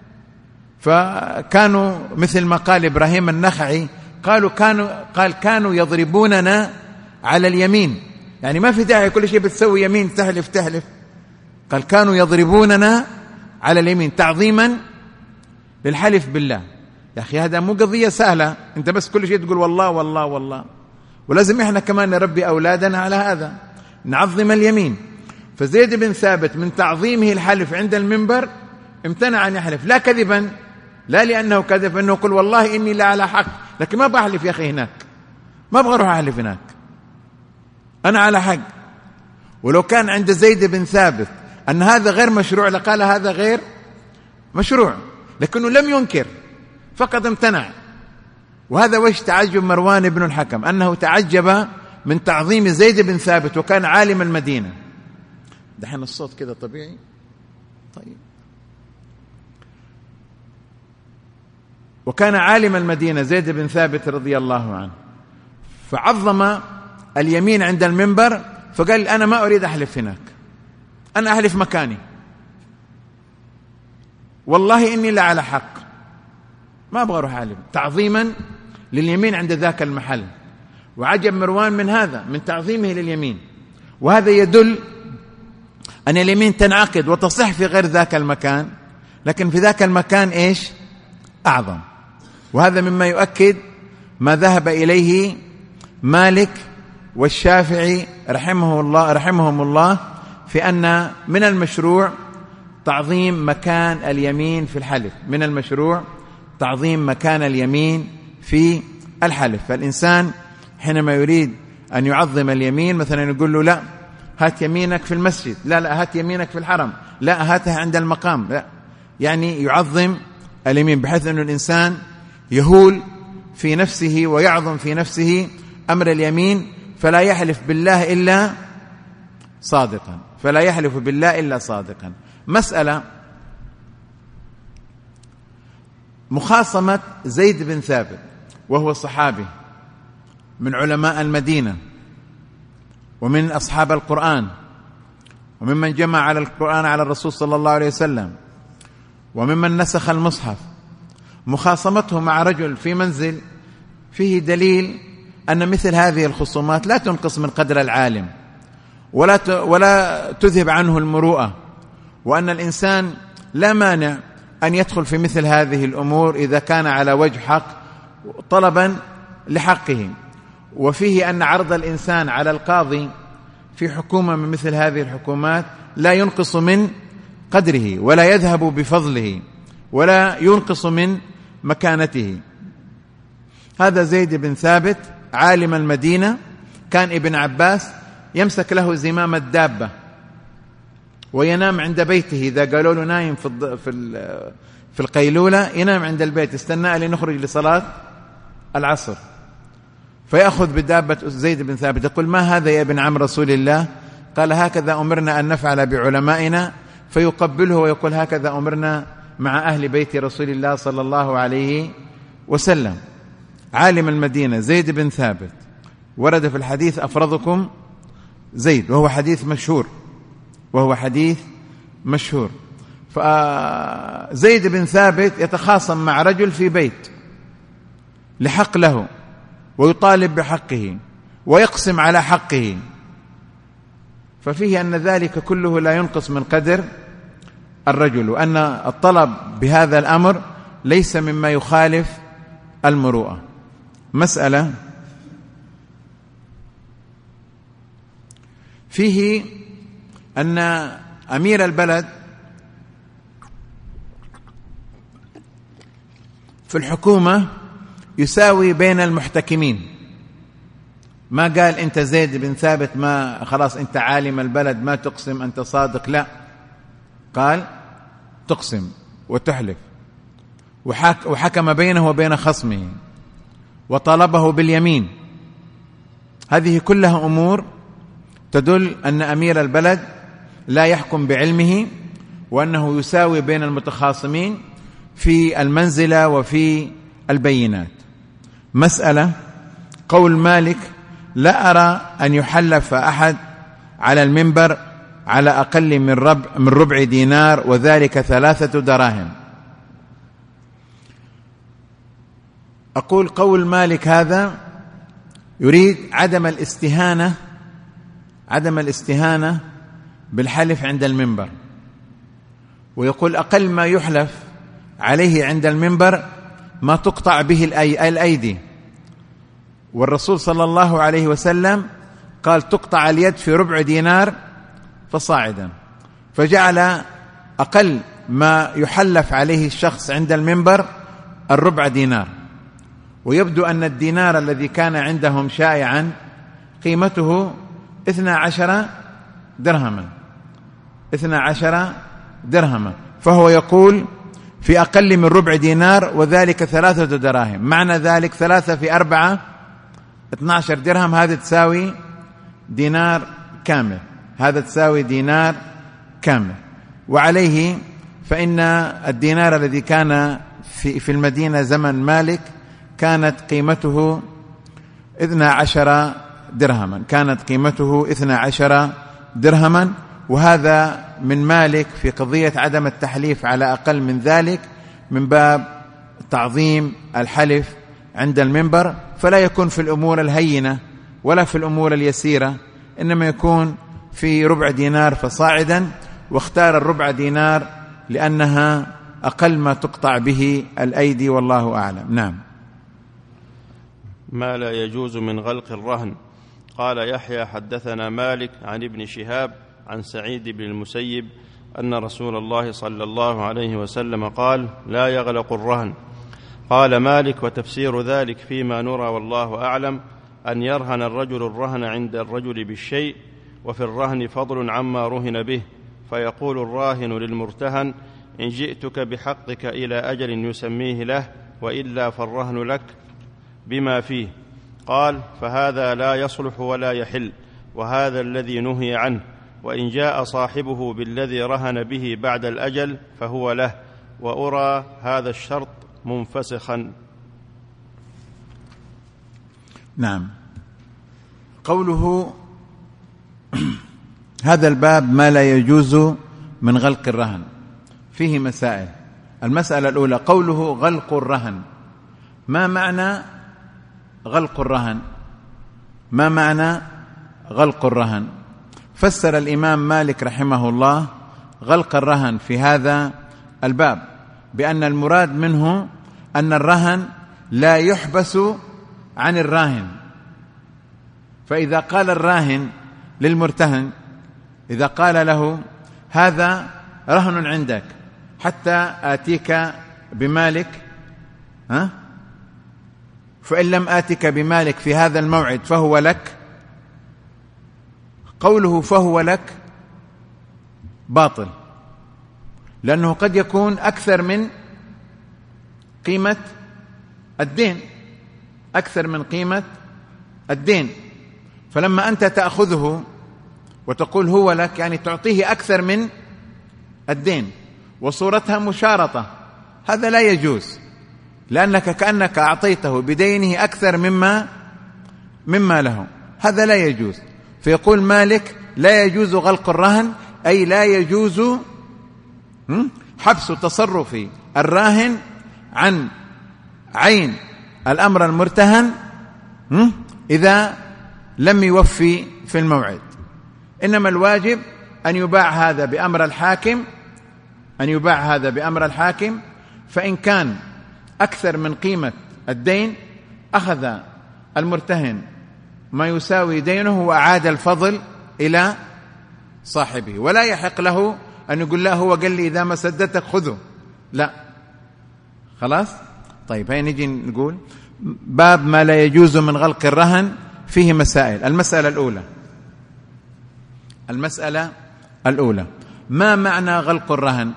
فكانوا مثل ما قال إبراهيم النخعي، كانوا يضربوننا على اليمين، يعني ما في داعي كل شيء بتسوي يمين تحلف. قال: كانوا يضربوننا على اليمين تعظيما للحلف بالله. يا أخي هذا مو قضية سهلة، أنت بس كل شيء تقول والله والله والله، ولازم إحنا كمان نربي أولادنا على هذا، نعظم اليمين. فزيد بن ثابت من تعظيمه الحلف عند المنبر امتنع أن يحلف، لا كذبا، لا لأنه كذب، أنه يقول والله إني لا على حق، لكن ما بحلف يا أخي هناك، ما أبغى أروح أحلف هناك، أنا على حق. ولو كان عند زيد بن ثابت أن هذا غير مشروع لقال هذا غير مشروع، لكنه لم ينكر، فقط امتنع. وهذا وجه تعجب مروان بن الحكم، أنه تعجب من تعظيم زيد بن ثابت وكان عالم المدينة. دحين الصوت كذا طبيعي؟ طيب. وكان عالم المدينة زيد بن ثابت رضي الله عنه، فعظم اليمين عند المنبر، فقال أنا ما أريد أحلف هناك، أنا أحلف مكاني، والله إني لعلى حق، ما أبغى أروح أحلف، تعظيما لليمين عند ذاك المحل. وعجب مروان من هذا، من تعظيمه لليمين. وهذا يدل أن اليمين تنعقد وتصح في غير ذاك المكان، لكن في ذاك المكان إيش؟ أعظم. وهذا مما يؤكد ما ذهب إليه مالك والشافعي رحمهم الله في أن من المشروع تعظيم مكان اليمين في الحلف، من المشروع تعظيم مكان اليمين في الحلف. فالإنسان حينما يريد أن يعظم اليمين، مثلا يقول له لا هات يمينك في المسجد، لا هات يمينك في الحرم، لا هاتها عند المقام، لا، يعني يعظم اليمين بحيث أن الإنسان يهول في نفسه ويعظم في نفسه أمر اليمين، فلا يحلف بالله إلا صادقا، فلا يحلف بالله إلا صادقا. مسألة مخاصمة زيد بن ثابت، وهو صحابي من علماء المدينة ومن أصحاب القرآن وممن جمع على القرآن على الرسول صلى الله عليه وسلم وممن نسخ المصحف. مخاصمته مع رجل في منزل فيه دليل أن مثل هذه الخصومات لا تنقص من قدر العالم ولا تذهب عنه المروءة، وأن الإنسان لا مانع أن يدخل في مثل هذه الأمور إذا كان على وجه حق طلبا لحقه. وفيه أن عرض الإنسان على القاضي في حكومة من مثل هذه الحكومات لا ينقص من قدره ولا يذهب بفضله ولا ينقص من مكانته. هذا زيد بن ثابت عالم المدينة، كان ابن عباس يمسك له زمام الدابة وينام عند بيته، إذا قالوا له نايم في القيلولة ينام عند البيت، استنى لنخرج لصلاة العصر، فيأخذ بدابة زيد بن ثابت يقول ما هذا يا ابن عم رسول الله؟ قال هكذا أمرنا أن نفعل بعلمائنا، فيقبله ويقول هكذا أمرنا مع أهل بيت رسول الله صلى الله عليه وسلم. عالم المدينة زيد بن ثابت، ورد في الحديث أفرضكم زيد، وهو حديث مشهور. فزيد بن ثابت يتخاصم مع رجل في بيت لحق له ويطالب بحقه ويقسم على حقه، ففيه أن ذلك كله لا ينقص من قدر الرجل، وأن الطلب بهذا الأمر ليس مما يخالف المروءة. مسألة فيه أن أمير البلد في الحكومة يساوي بين المحتكمين، ما قال أنت زيد بن ثابت ما خلاص أنت عالم البلد ما تقسم أنت صادق، لا، قال تقسم وتحلف، وحكم بينه وبين خصمه وطالبه باليمين. هذه كلها أمور تدل أن أمير البلد لا يحكم بعلمه، وأنه يساوي بين المتخاصمين في المنزلة وفي البينات. مسألة قول مالك لا أرى أن يحلف أحد على المنبر على أقل من ربع دينار، وذلك 3 دراهم. أقول قول مالك هذا يريد عدم الاستهانة بالحلف عند المنبر، ويقول أقل ما يحلف عليه عند المنبر ما تقطع به الأيدي، والرسول صلى الله عليه وسلم قال تقطع اليد في ربع دينار فصاعدا، فجعل أقل ما يحلف عليه الشخص عند المنبر 1/4 دينار. ويبدو أن الدينار الذي كان عندهم شائعا قيمته 12 درهما، 12 درهما. فهو يقول في أقل من ربع دينار، وذلك 3 دراهم. معنى ذلك 3 في 4 12 درهم، هذا تساوي دينار كامل، هذا تساوي دينار كامل. وعليه فإن الدينار الذي كان في المدينة زمن مالك كانت قيمته 12 درهما، كانت قيمته 12 درهما. وهذا من مالك في قضية عدم التحليف على أقل من ذلك من باب تعظيم الحلف عند المنبر، فلا يكون في الأمور الهينة ولا في الأمور اليسيرة، إنما يكون في ربع دينار فصاعدا. واختار الربع دينار لأنها أقل ما تقطع به الأيدي، والله أعلم. نعم. ما لا يجوز من غلق الرهن. قال يحيى حدثنا مالك عن ابن شهاب عن سعيد بن المسيب أن رسول الله صلى الله عليه وسلم قال لا يغلق الرهن. قال مالك وتفسير ذلك فيما نرى والله أعلم أن يرهن الرجل الرهن عند الرجل بالشيء، وفي الرهن فضل عما رهن به، فيقول الراهن للمرتهن إن جئتك بحقك إلى أجل يسميه له، وإلا فالرهن لك بما فيه. قال فهذا لا يصلح ولا يحل، وهذا الذي نهي عنه، وإن جاء صاحبه بالذي رهن به بعد الأجل فهو له، وأرى هذا الشرط منفسخا. نعم. قوله هذا الباب ما لا يجوز من غلق الرهن فيه مسائل. المسألة الأولى قوله غلق الرهن، ما معنى غلق الرهن؟ ما معنى غلق الرهن؟ فسر الإمام مالك رحمه الله غلق الرهن في هذا الباب بأن المراد منه أن الرهن لا يحبس عن الراهن. فإذا قال الراهن للمرتهن، إذا قال له هذا رهن عندك حتى آتيك بمالك، فإن لم آتك بمالك في هذا الموعد فهو لك، قوله فهو لك باطل، لأنه قد يكون أكثر من قيمة الدين، أكثر من قيمة الدين. فلما أنت تأخذه وتقول هو لك يعني تعطيه أكثر من الدين، وصورتها مشارطة، هذا لا يجوز، لأنك كأنك أعطيته بدينه أكثر مما له، هذا لا يجوز. فيقول مالك لا يجوز غلق الرهن، أي لا يجوز حبس تصرف الراهن عن عين الأمر المرتهن إذا لم يوفي في الموعد. إنما الواجب أن يباع هذا بأمر الحاكم، أن يباع هذا بأمر الحاكم، فإن كان أكثر من قيمة الدين أخذ المرتهن ما يساوي دينه وأعاد الفضل إلى صاحبه، ولا يحق له أن يقول لا هو قال لي إذا ما سددتك خذه، لا، خلاص. طيب هيا نجي نقول باب ما لا يجوز من غلق الرهن فيه مسائل. المسألة الأولى ما معنى غلق الرهن؟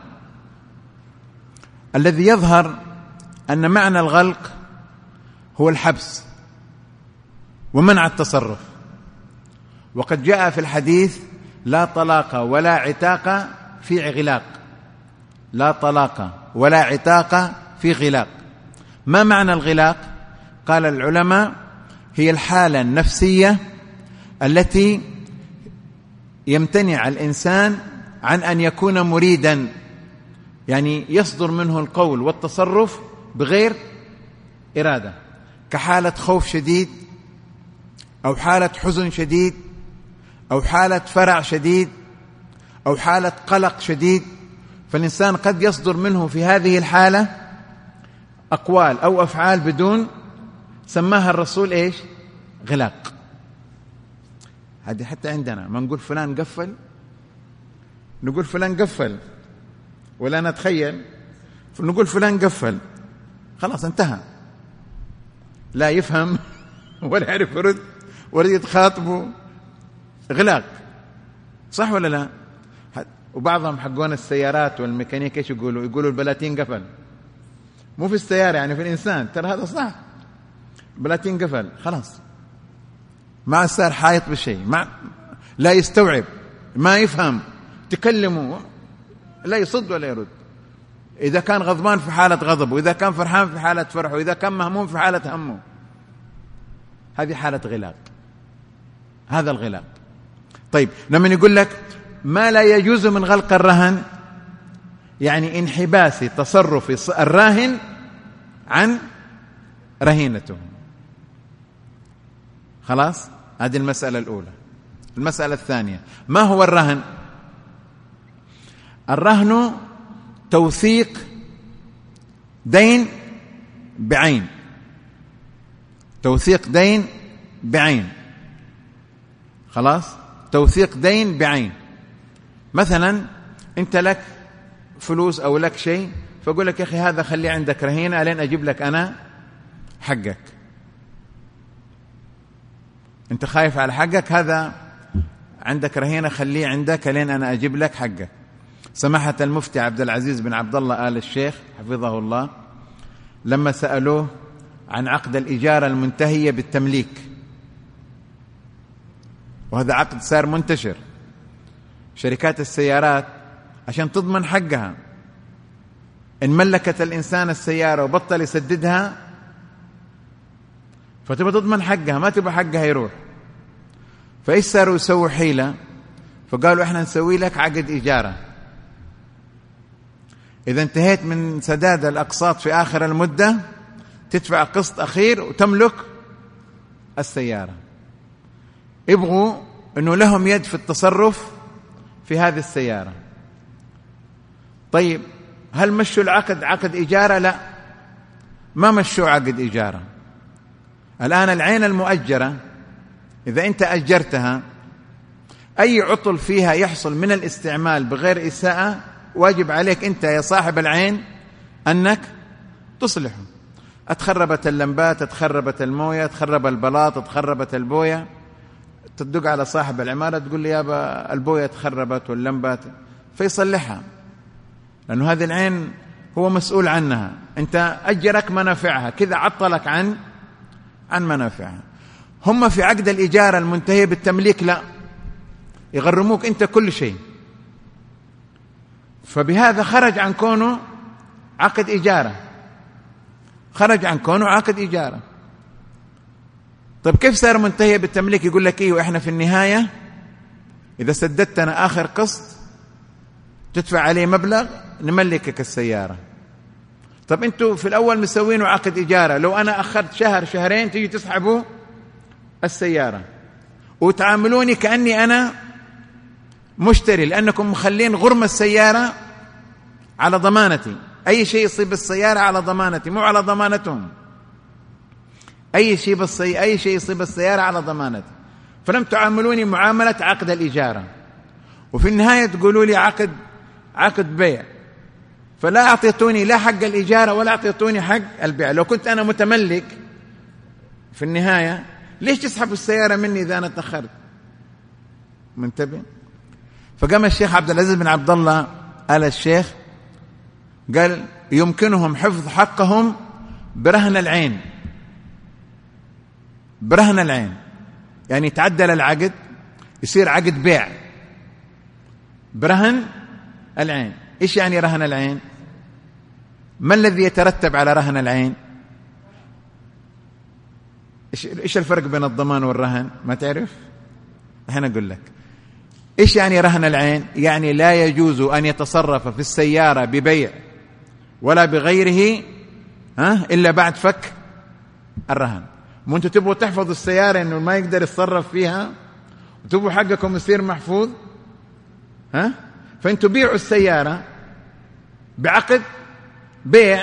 الذي يظهر أن معنى الغلق هو الحبس ومنع التصرف، وقد جاء في الحديث لا طلاق ولا عتاق في غلاق، لا طلاق ولا عتاق في غلاق. ما معنى الغلاق؟ قال العلماء هي الحالة النفسية التي يمتنع الإنسان عن أن يكون مريدا، يعني يصدر منه القول والتصرف بغير إرادة، كحالة خوف شديد أو حالة حزن شديد أو حالة فرع شديد أو حالة قلق شديد. فالإنسان قد يصدر منه في هذه الحالة أقوال أو أفعال بدون، سماها الرسول إيش؟ غلاق. هذه حتى عندنا ما نقول فلان قفل، نقول فلان قفل، ولا نتخيل نقول فلان قفل، خلاص انتهى، لا يفهم ولا يعرف يرد ولا يتخاطبه، غلاق، صح ولا لا؟ وبعضهم حقون السيارات والميكانيك ايش يقولوا البلاتين قفل، مو في السيارة يعني في الإنسان، ترى هذا صح، بلاتين قفل خلاص، ما صار حايط بشيء، لا يستوعب، ما يفهم، تكلمه لا يصد ولا يرد. إذا كان غضبان في حالة غضب، وإذا كان فرحان في حالة فرح، وإذا كان مهموم في حالة همه. هذه حالة غلاق، هذا الغلاق. طيب لما يقول لك ما لا يجوز من غلق الرهن، يعني انحباس تصرف الراهن عن رهينته. خلاص، هذه المسألة الأولى. المسألة الثانية، ما هو الرهن؟ الرهن توثيق دين بعين، توثيق دين بعين. خلاص، توثيق دين بعين. مثلا أنت لك فلوس أو لك شيء، فأقول لك يا أخي هذا خليه عندك رهينة لين أجيب لك أنا حقك. أنت خايف على حقك، هذا عندك رهينة خليه عندك لين أنا أجيب لك حقك. سماحة المفتي عبد العزيز بن عبد الله آل الشيخ حفظه الله لما سألوه عن عقد الإجارة المنتهية بالتمليك، وهذا عقد صار منتشر، شركات السيارات عشان تضمن حقها، إن ملكت الإنسان السيارة وبطل يسددها فتبقى تضمن حقها، ما تبقى حقها يروح. فإيش صاروا يسووا حيلة؟ فقالوا إحنا نسوي لك عقد إجارة، إذا انتهيت من سداد الأقساط في آخر المدة تدفع قسط أخير وتملك السيارة. يبغوا أنه لهم يد في التصرف في هذه السيارة. طيب هل مشوا العقد عقد إجارة؟ لا، ما مشوا عقد إجارة. الآن العين المؤجرة إذا أنت أجرتها، أي عطل فيها يحصل من الاستعمال بغير إساءة واجب عليك أنت يا صاحب العين أنك تصلحه. اتخربت اللمبات، اتخربت الموية، اتخرب البلاط، اتخربت البوية، تدق على صاحب العمارة تقول لي يابا البوية اتخربت واللمبات، فيصلحها، لأنه هذه العين هو مسؤول عنها. أنت أجرك منافعها، كذا عطلك عن منافعها. هم في عقد الإجارة المنتهية بالتمليك لا، يغرموك أنت كل شيء، فبهذا خرج عن كونه عقد إجارة، خرج عن كونه عقد إجارة. طيب كيف صار منتهية بالتمليك؟ يقول لك إيه، وإحنا في النهاية إذا سددتنا آخر قسط تدفع عليه مبلغ نملكك السيارة. طب أنتوا في الأول مسوينه عقد إجارة، لو أنا أخرت شهر شهرين تيجي تسحبوا السيارة وتعاملوني كأني أنا مشتري، لأنكم مخلين غرم السيارة على ضمانتي، أي شيء يصيب السيارة على ضمانتي مو على ضمانتهم، أي شيء يصيب السيارة على ضمانتي. فلم تعاملوني معاملة عقد الإجارة، وفي النهاية تقولوا لي عقد بيع، فلا أعطيتوني لا حق الإجارة ولا أعطيتوني حق البيع. لو كنت أنا متملك في النهاية ليش تسحبوا السيارة مني إذا أنا تأخرت؟ منتبه؟ فقام الشيخ عبد العزيز بن عبد الله آل الشيخ قال يمكنهم حفظ حقهم برهن العين. برهن العين يعني يتعدل العقد يصير عقد بيع برهن العين. إيش يعني رهن العين؟ ما الذي يترتب على رهن العين؟ إيش الفرق بين الضمان والرهن؟ ما تعرف؟ هنا أقول لك إيش يعني رهن العين. يعني لا يجوز أن يتصرف في السيارة ببيع ولا بغيره إلا بعد فك الرهن. مو أنتوا تبغوا تحفظوا السيارة إنه ما يقدر يتصرف فيها وتبغوا حقكم يصير محفوظ، فأنتوا بيعوا السيارة بعقد بيع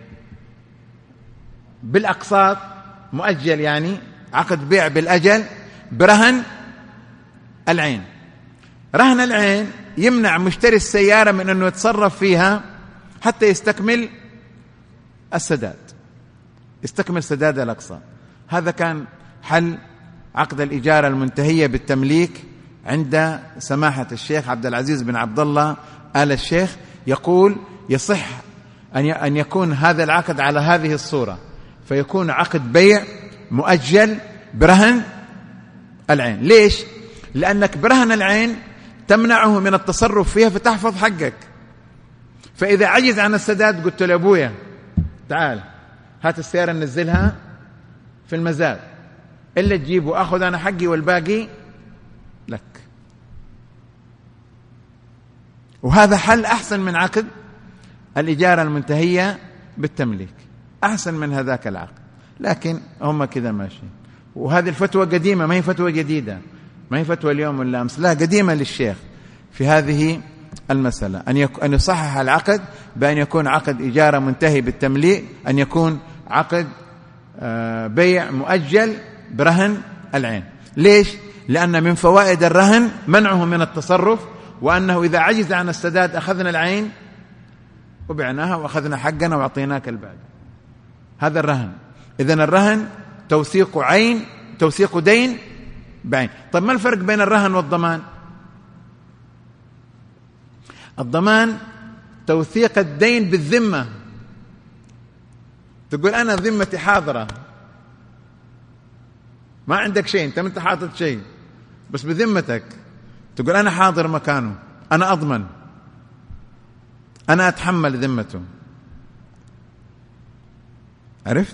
بالأقساط مؤجل، يعني عقد بيع بالأجل برهن العين. رهن العين يمنع مشتري السيارة من أنه يتصرف فيها حتى يستكمل السداد، يستكمل سداد الأقساط. هذا كان حل عقد الإجارة المنتهية بالتمليك عند سماحة الشيخ عبد العزيز بن عبد الله آل الشيخ، يقول يصح أن يكون هذا العقد على هذه الصورة، فيكون عقد بيع مؤجل برهن العين. ليش؟ لأنك برهن العين تمنعه من التصرف فيها فتحفظ حقك. فإذا عجز عن السداد قلت له أبويا تعال هات السيارة ننزلها في المزاد، إلا تجيبه أخذ أنا حقي والباقي لك. وهذا حل أحسن من عقد الإجارة المنتهية بالتمليك، أحسن من هذاك العقد. لكن هم كذا ماشيين. وهذه الفتوى قديمة، ما هي فتوى جديدة، ما هي فتوى اليوم ولا أمس، لا قديمة للشيخ في هذه المسألة، أن يصحح العقد بأن يكون عقد إجارة منتهي بالتمليك، أن يكون عقد بيع مؤجل برهن العين. ليش؟ لأن من فوائد الرهن منعه من التصرف، وأنه إذا عجز عن السداد أخذنا العين وبعناها وأخذنا حقنا وأعطيناك الباقي. هذا الرهن. إذن الرهن توثيق عين، توثيق دين بعين. طيب ما الفرق بين الرهن والضمان؟ الضمان توثيق الدين بالذمة، تقول أنا ذمتي حاضرة، ما عندك شيء، أنت ما حاطط شيء، بس بذمتك تقول أنا حاضر مكانه، أنا أضمن، أنا أتحمل ذمته. عرفت؟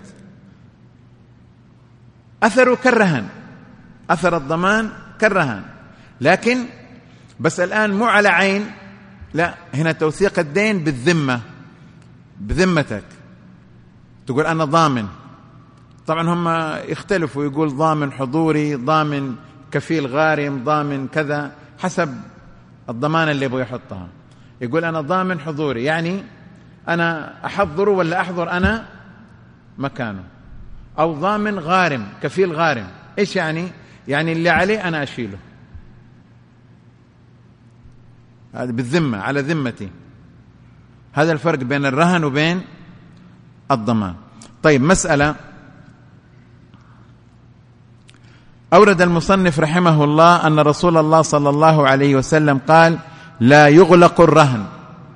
أثره كالرهن، أثر الضمان كالرهن، لكن بس الآن مو على عين، لا، هنا توثيق الدين بالذمة، بذمتك، تقول أنا ضامن. طبعا هم يختلفوا، يقول ضامن حضوري، ضامن كفيل غارم، ضامن كذا، حسب الضمان اللي يبغى يحطها. يقول أنا ضامن حضوري، يعني أنا أحضره ولا أحضر أنا مكانه. أو ضامن غارم، كفيل غارم، إيش يعني؟ يعني اللي عليه أنا أشيله، هذا بالذمة، على ذمتي. هذا الفرق بين الرهن وبين الضمان. طيب مسألة أورد المصنف رحمه الله أن رسول الله صلى الله عليه وسلم قال لا يغلق الرهن،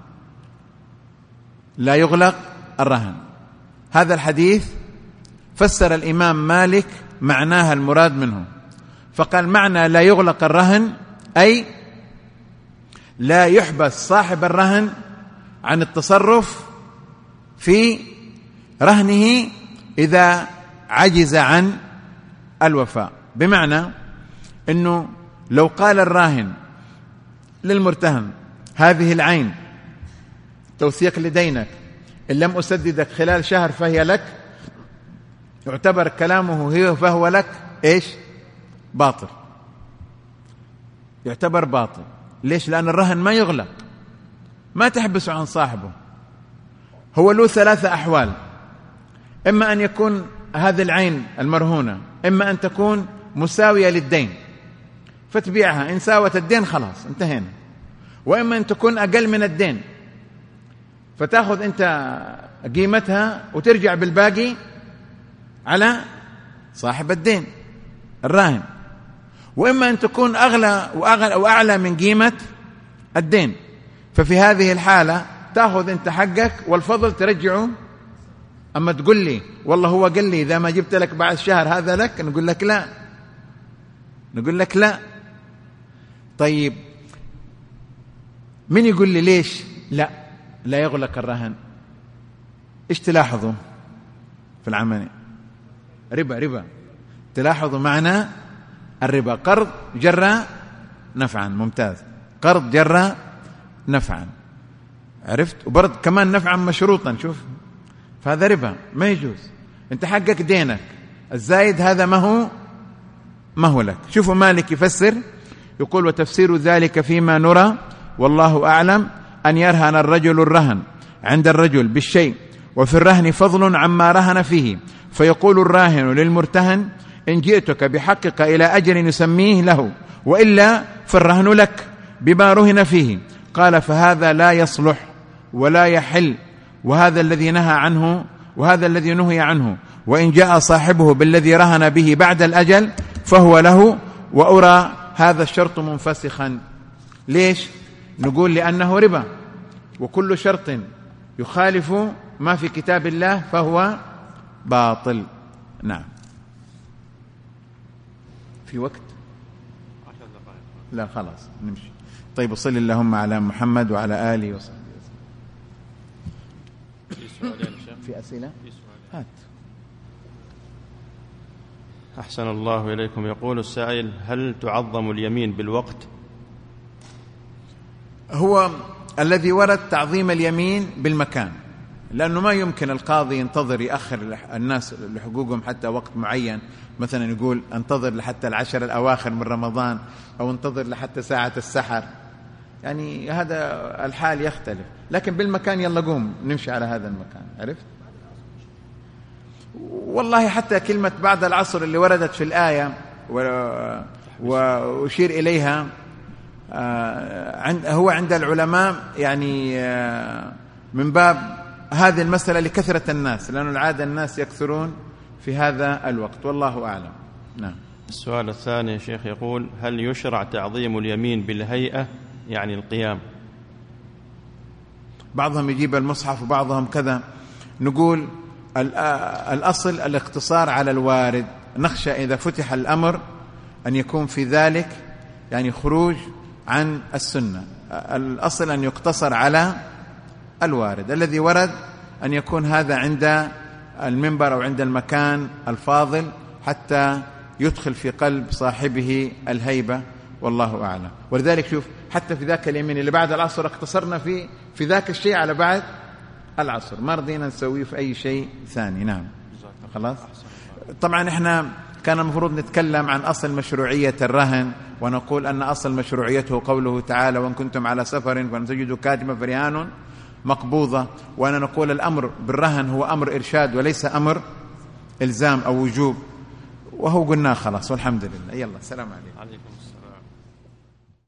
لا يغلق الرهن. هذا الحديث فسر الإمام مالك معناها المراد منه، فقال معنى لا يغلق الرهن أي لا يحبس صاحب الرهن عن التصرف في رهنه إذا عجز عن الوفاء. بمعنى أنه لو قال الراهن للمرتهن هذه العين توثيق لدينك، إن لم أسددك خلال شهر فهي لك، يعتبر كلامه هي فهو لك إيش؟ باطل، يعتبر باطل. ليش؟ لأن الرهن ما يغلق، ما تحبسه عن صاحبه. هو له ثلاثة أحوال: إما أن يكون هذه العين المرهونة إما أن تكون مساوية للدين فتبيعها، إن ساوت الدين خلاص انتهينا، وإما أن تكون أقل من الدين فتأخذ أنت قيمتها وترجع بالباقي على صاحب الدين الراهن، وإما أن تكون أغلى وأعلى من قيمة الدين، ففي هذه الحالة تأخذ أنت حقك والفضل ترجعه. أما تقول لي والله هو قال لي إذا ما جبت لك بعد شهر هذا لك، نقول لك لا، نقول لك لا. طيب من يقول لي ليش لا يغلق الرهن؟ إيش تلاحظوا في العمل؟ ربا. تلاحظوا معنى الربا، قرض جرى نفعا، ممتاز، قرض جرى نفعا، عرفت؟ وبرض كمان نفعا مشروطا، شوف، فهذا ربا ما يجوز. انت حقك دينك، الزايد هذا ما هو لك. شوفوا مالك يفسر، يقول وتفسير ذلك فيما نرى والله أعلم أن يرهن الرجل الرهن عند الرجل بالشيء، وفي الرهن فضل عما رهن فيه، فيقول الراهن للمرتهن إن جئتك بحقك إلى أجل يسميه له، وإلا فالرهن لك بما رهن فيه. قال فهذا لا يصلح ولا يحل، وهذا الذي نهى عنه وهذا الذي نهي عنه، وإن جاء صاحبه بالذي رهن به بعد الأجل فهو له، وأرى هذا الشرط منفسخا. ليش؟ نقول لأنه ربا، وكل شرط يخالف ما في كتاب الله فهو باطل. نعم. في وقت؟ لا خلاص نمشي. طيب وصل اللهم على محمد وعلى آله وصحبه وسلم. في أسئلة؟ هات. أحسن الله إليكم. يقول السائل: هل تعظم اليمين بالوقت؟ هو الذي ورد تعظيم اليمين بالمكان، لأنه ما يمكن القاضي ينتظر يأخر الناس لحقوقهم حتى وقت معين، مثلا يقول انتظر لحتى 10 الأواخر من رمضان، أو انتظر لحتى ساعة السحر، يعني هذا الحال يختلف. لكن بالمكان يلا قوم نمشي على هذا المكان. عرفت؟ والله حتى كلمة بعد العصر اللي وردت في الآية وأشير إليها هو عند العلماء يعني من باب هذه المسألة لكثرة الناس، لأن العادة الناس يكثرون في هذا الوقت، والله أعلم. نعم. السؤال الثاني يا شيخ يقول: هل يشرع تعظيم اليمين بالهيئة، يعني القيام؟ بعضهم يجيب المصحف وبعضهم كذا. نقول الأصل الاقتصار على الوارد، نخشى إذا فتح الأمر أن يكون في ذلك يعني خروج عن السنة. الأصل أن يقتصر على الوارد، الذي ورد أن يكون هذا عند المنبر أو عند المكان الفاضل حتى يدخل في قلب صاحبه الهيبة، والله أعلم. ولذلك شوف حتى في ذاك اليمين اللي بعد العصر اقتصرنا في ذاك الشيء على بعد العصر، ما رضينا نسويه في أي شيء ثاني. نعم خلاص. طبعا احنا كان المفروض نتكلم عن أصل مشروعية الرهن، ونقول أن أصل مشروعيته قوله تعالى: وإن كنتم على سفر فلم تجدوا كاتبا فرهان مقبوضة. وأنا نقول الأمر بالرهن هو أمر إرشاد وليس أمر إلزام أو وجوب، وهو قلنا خلاص والحمد لله. يلا السلام عليكم. عليكم السلام.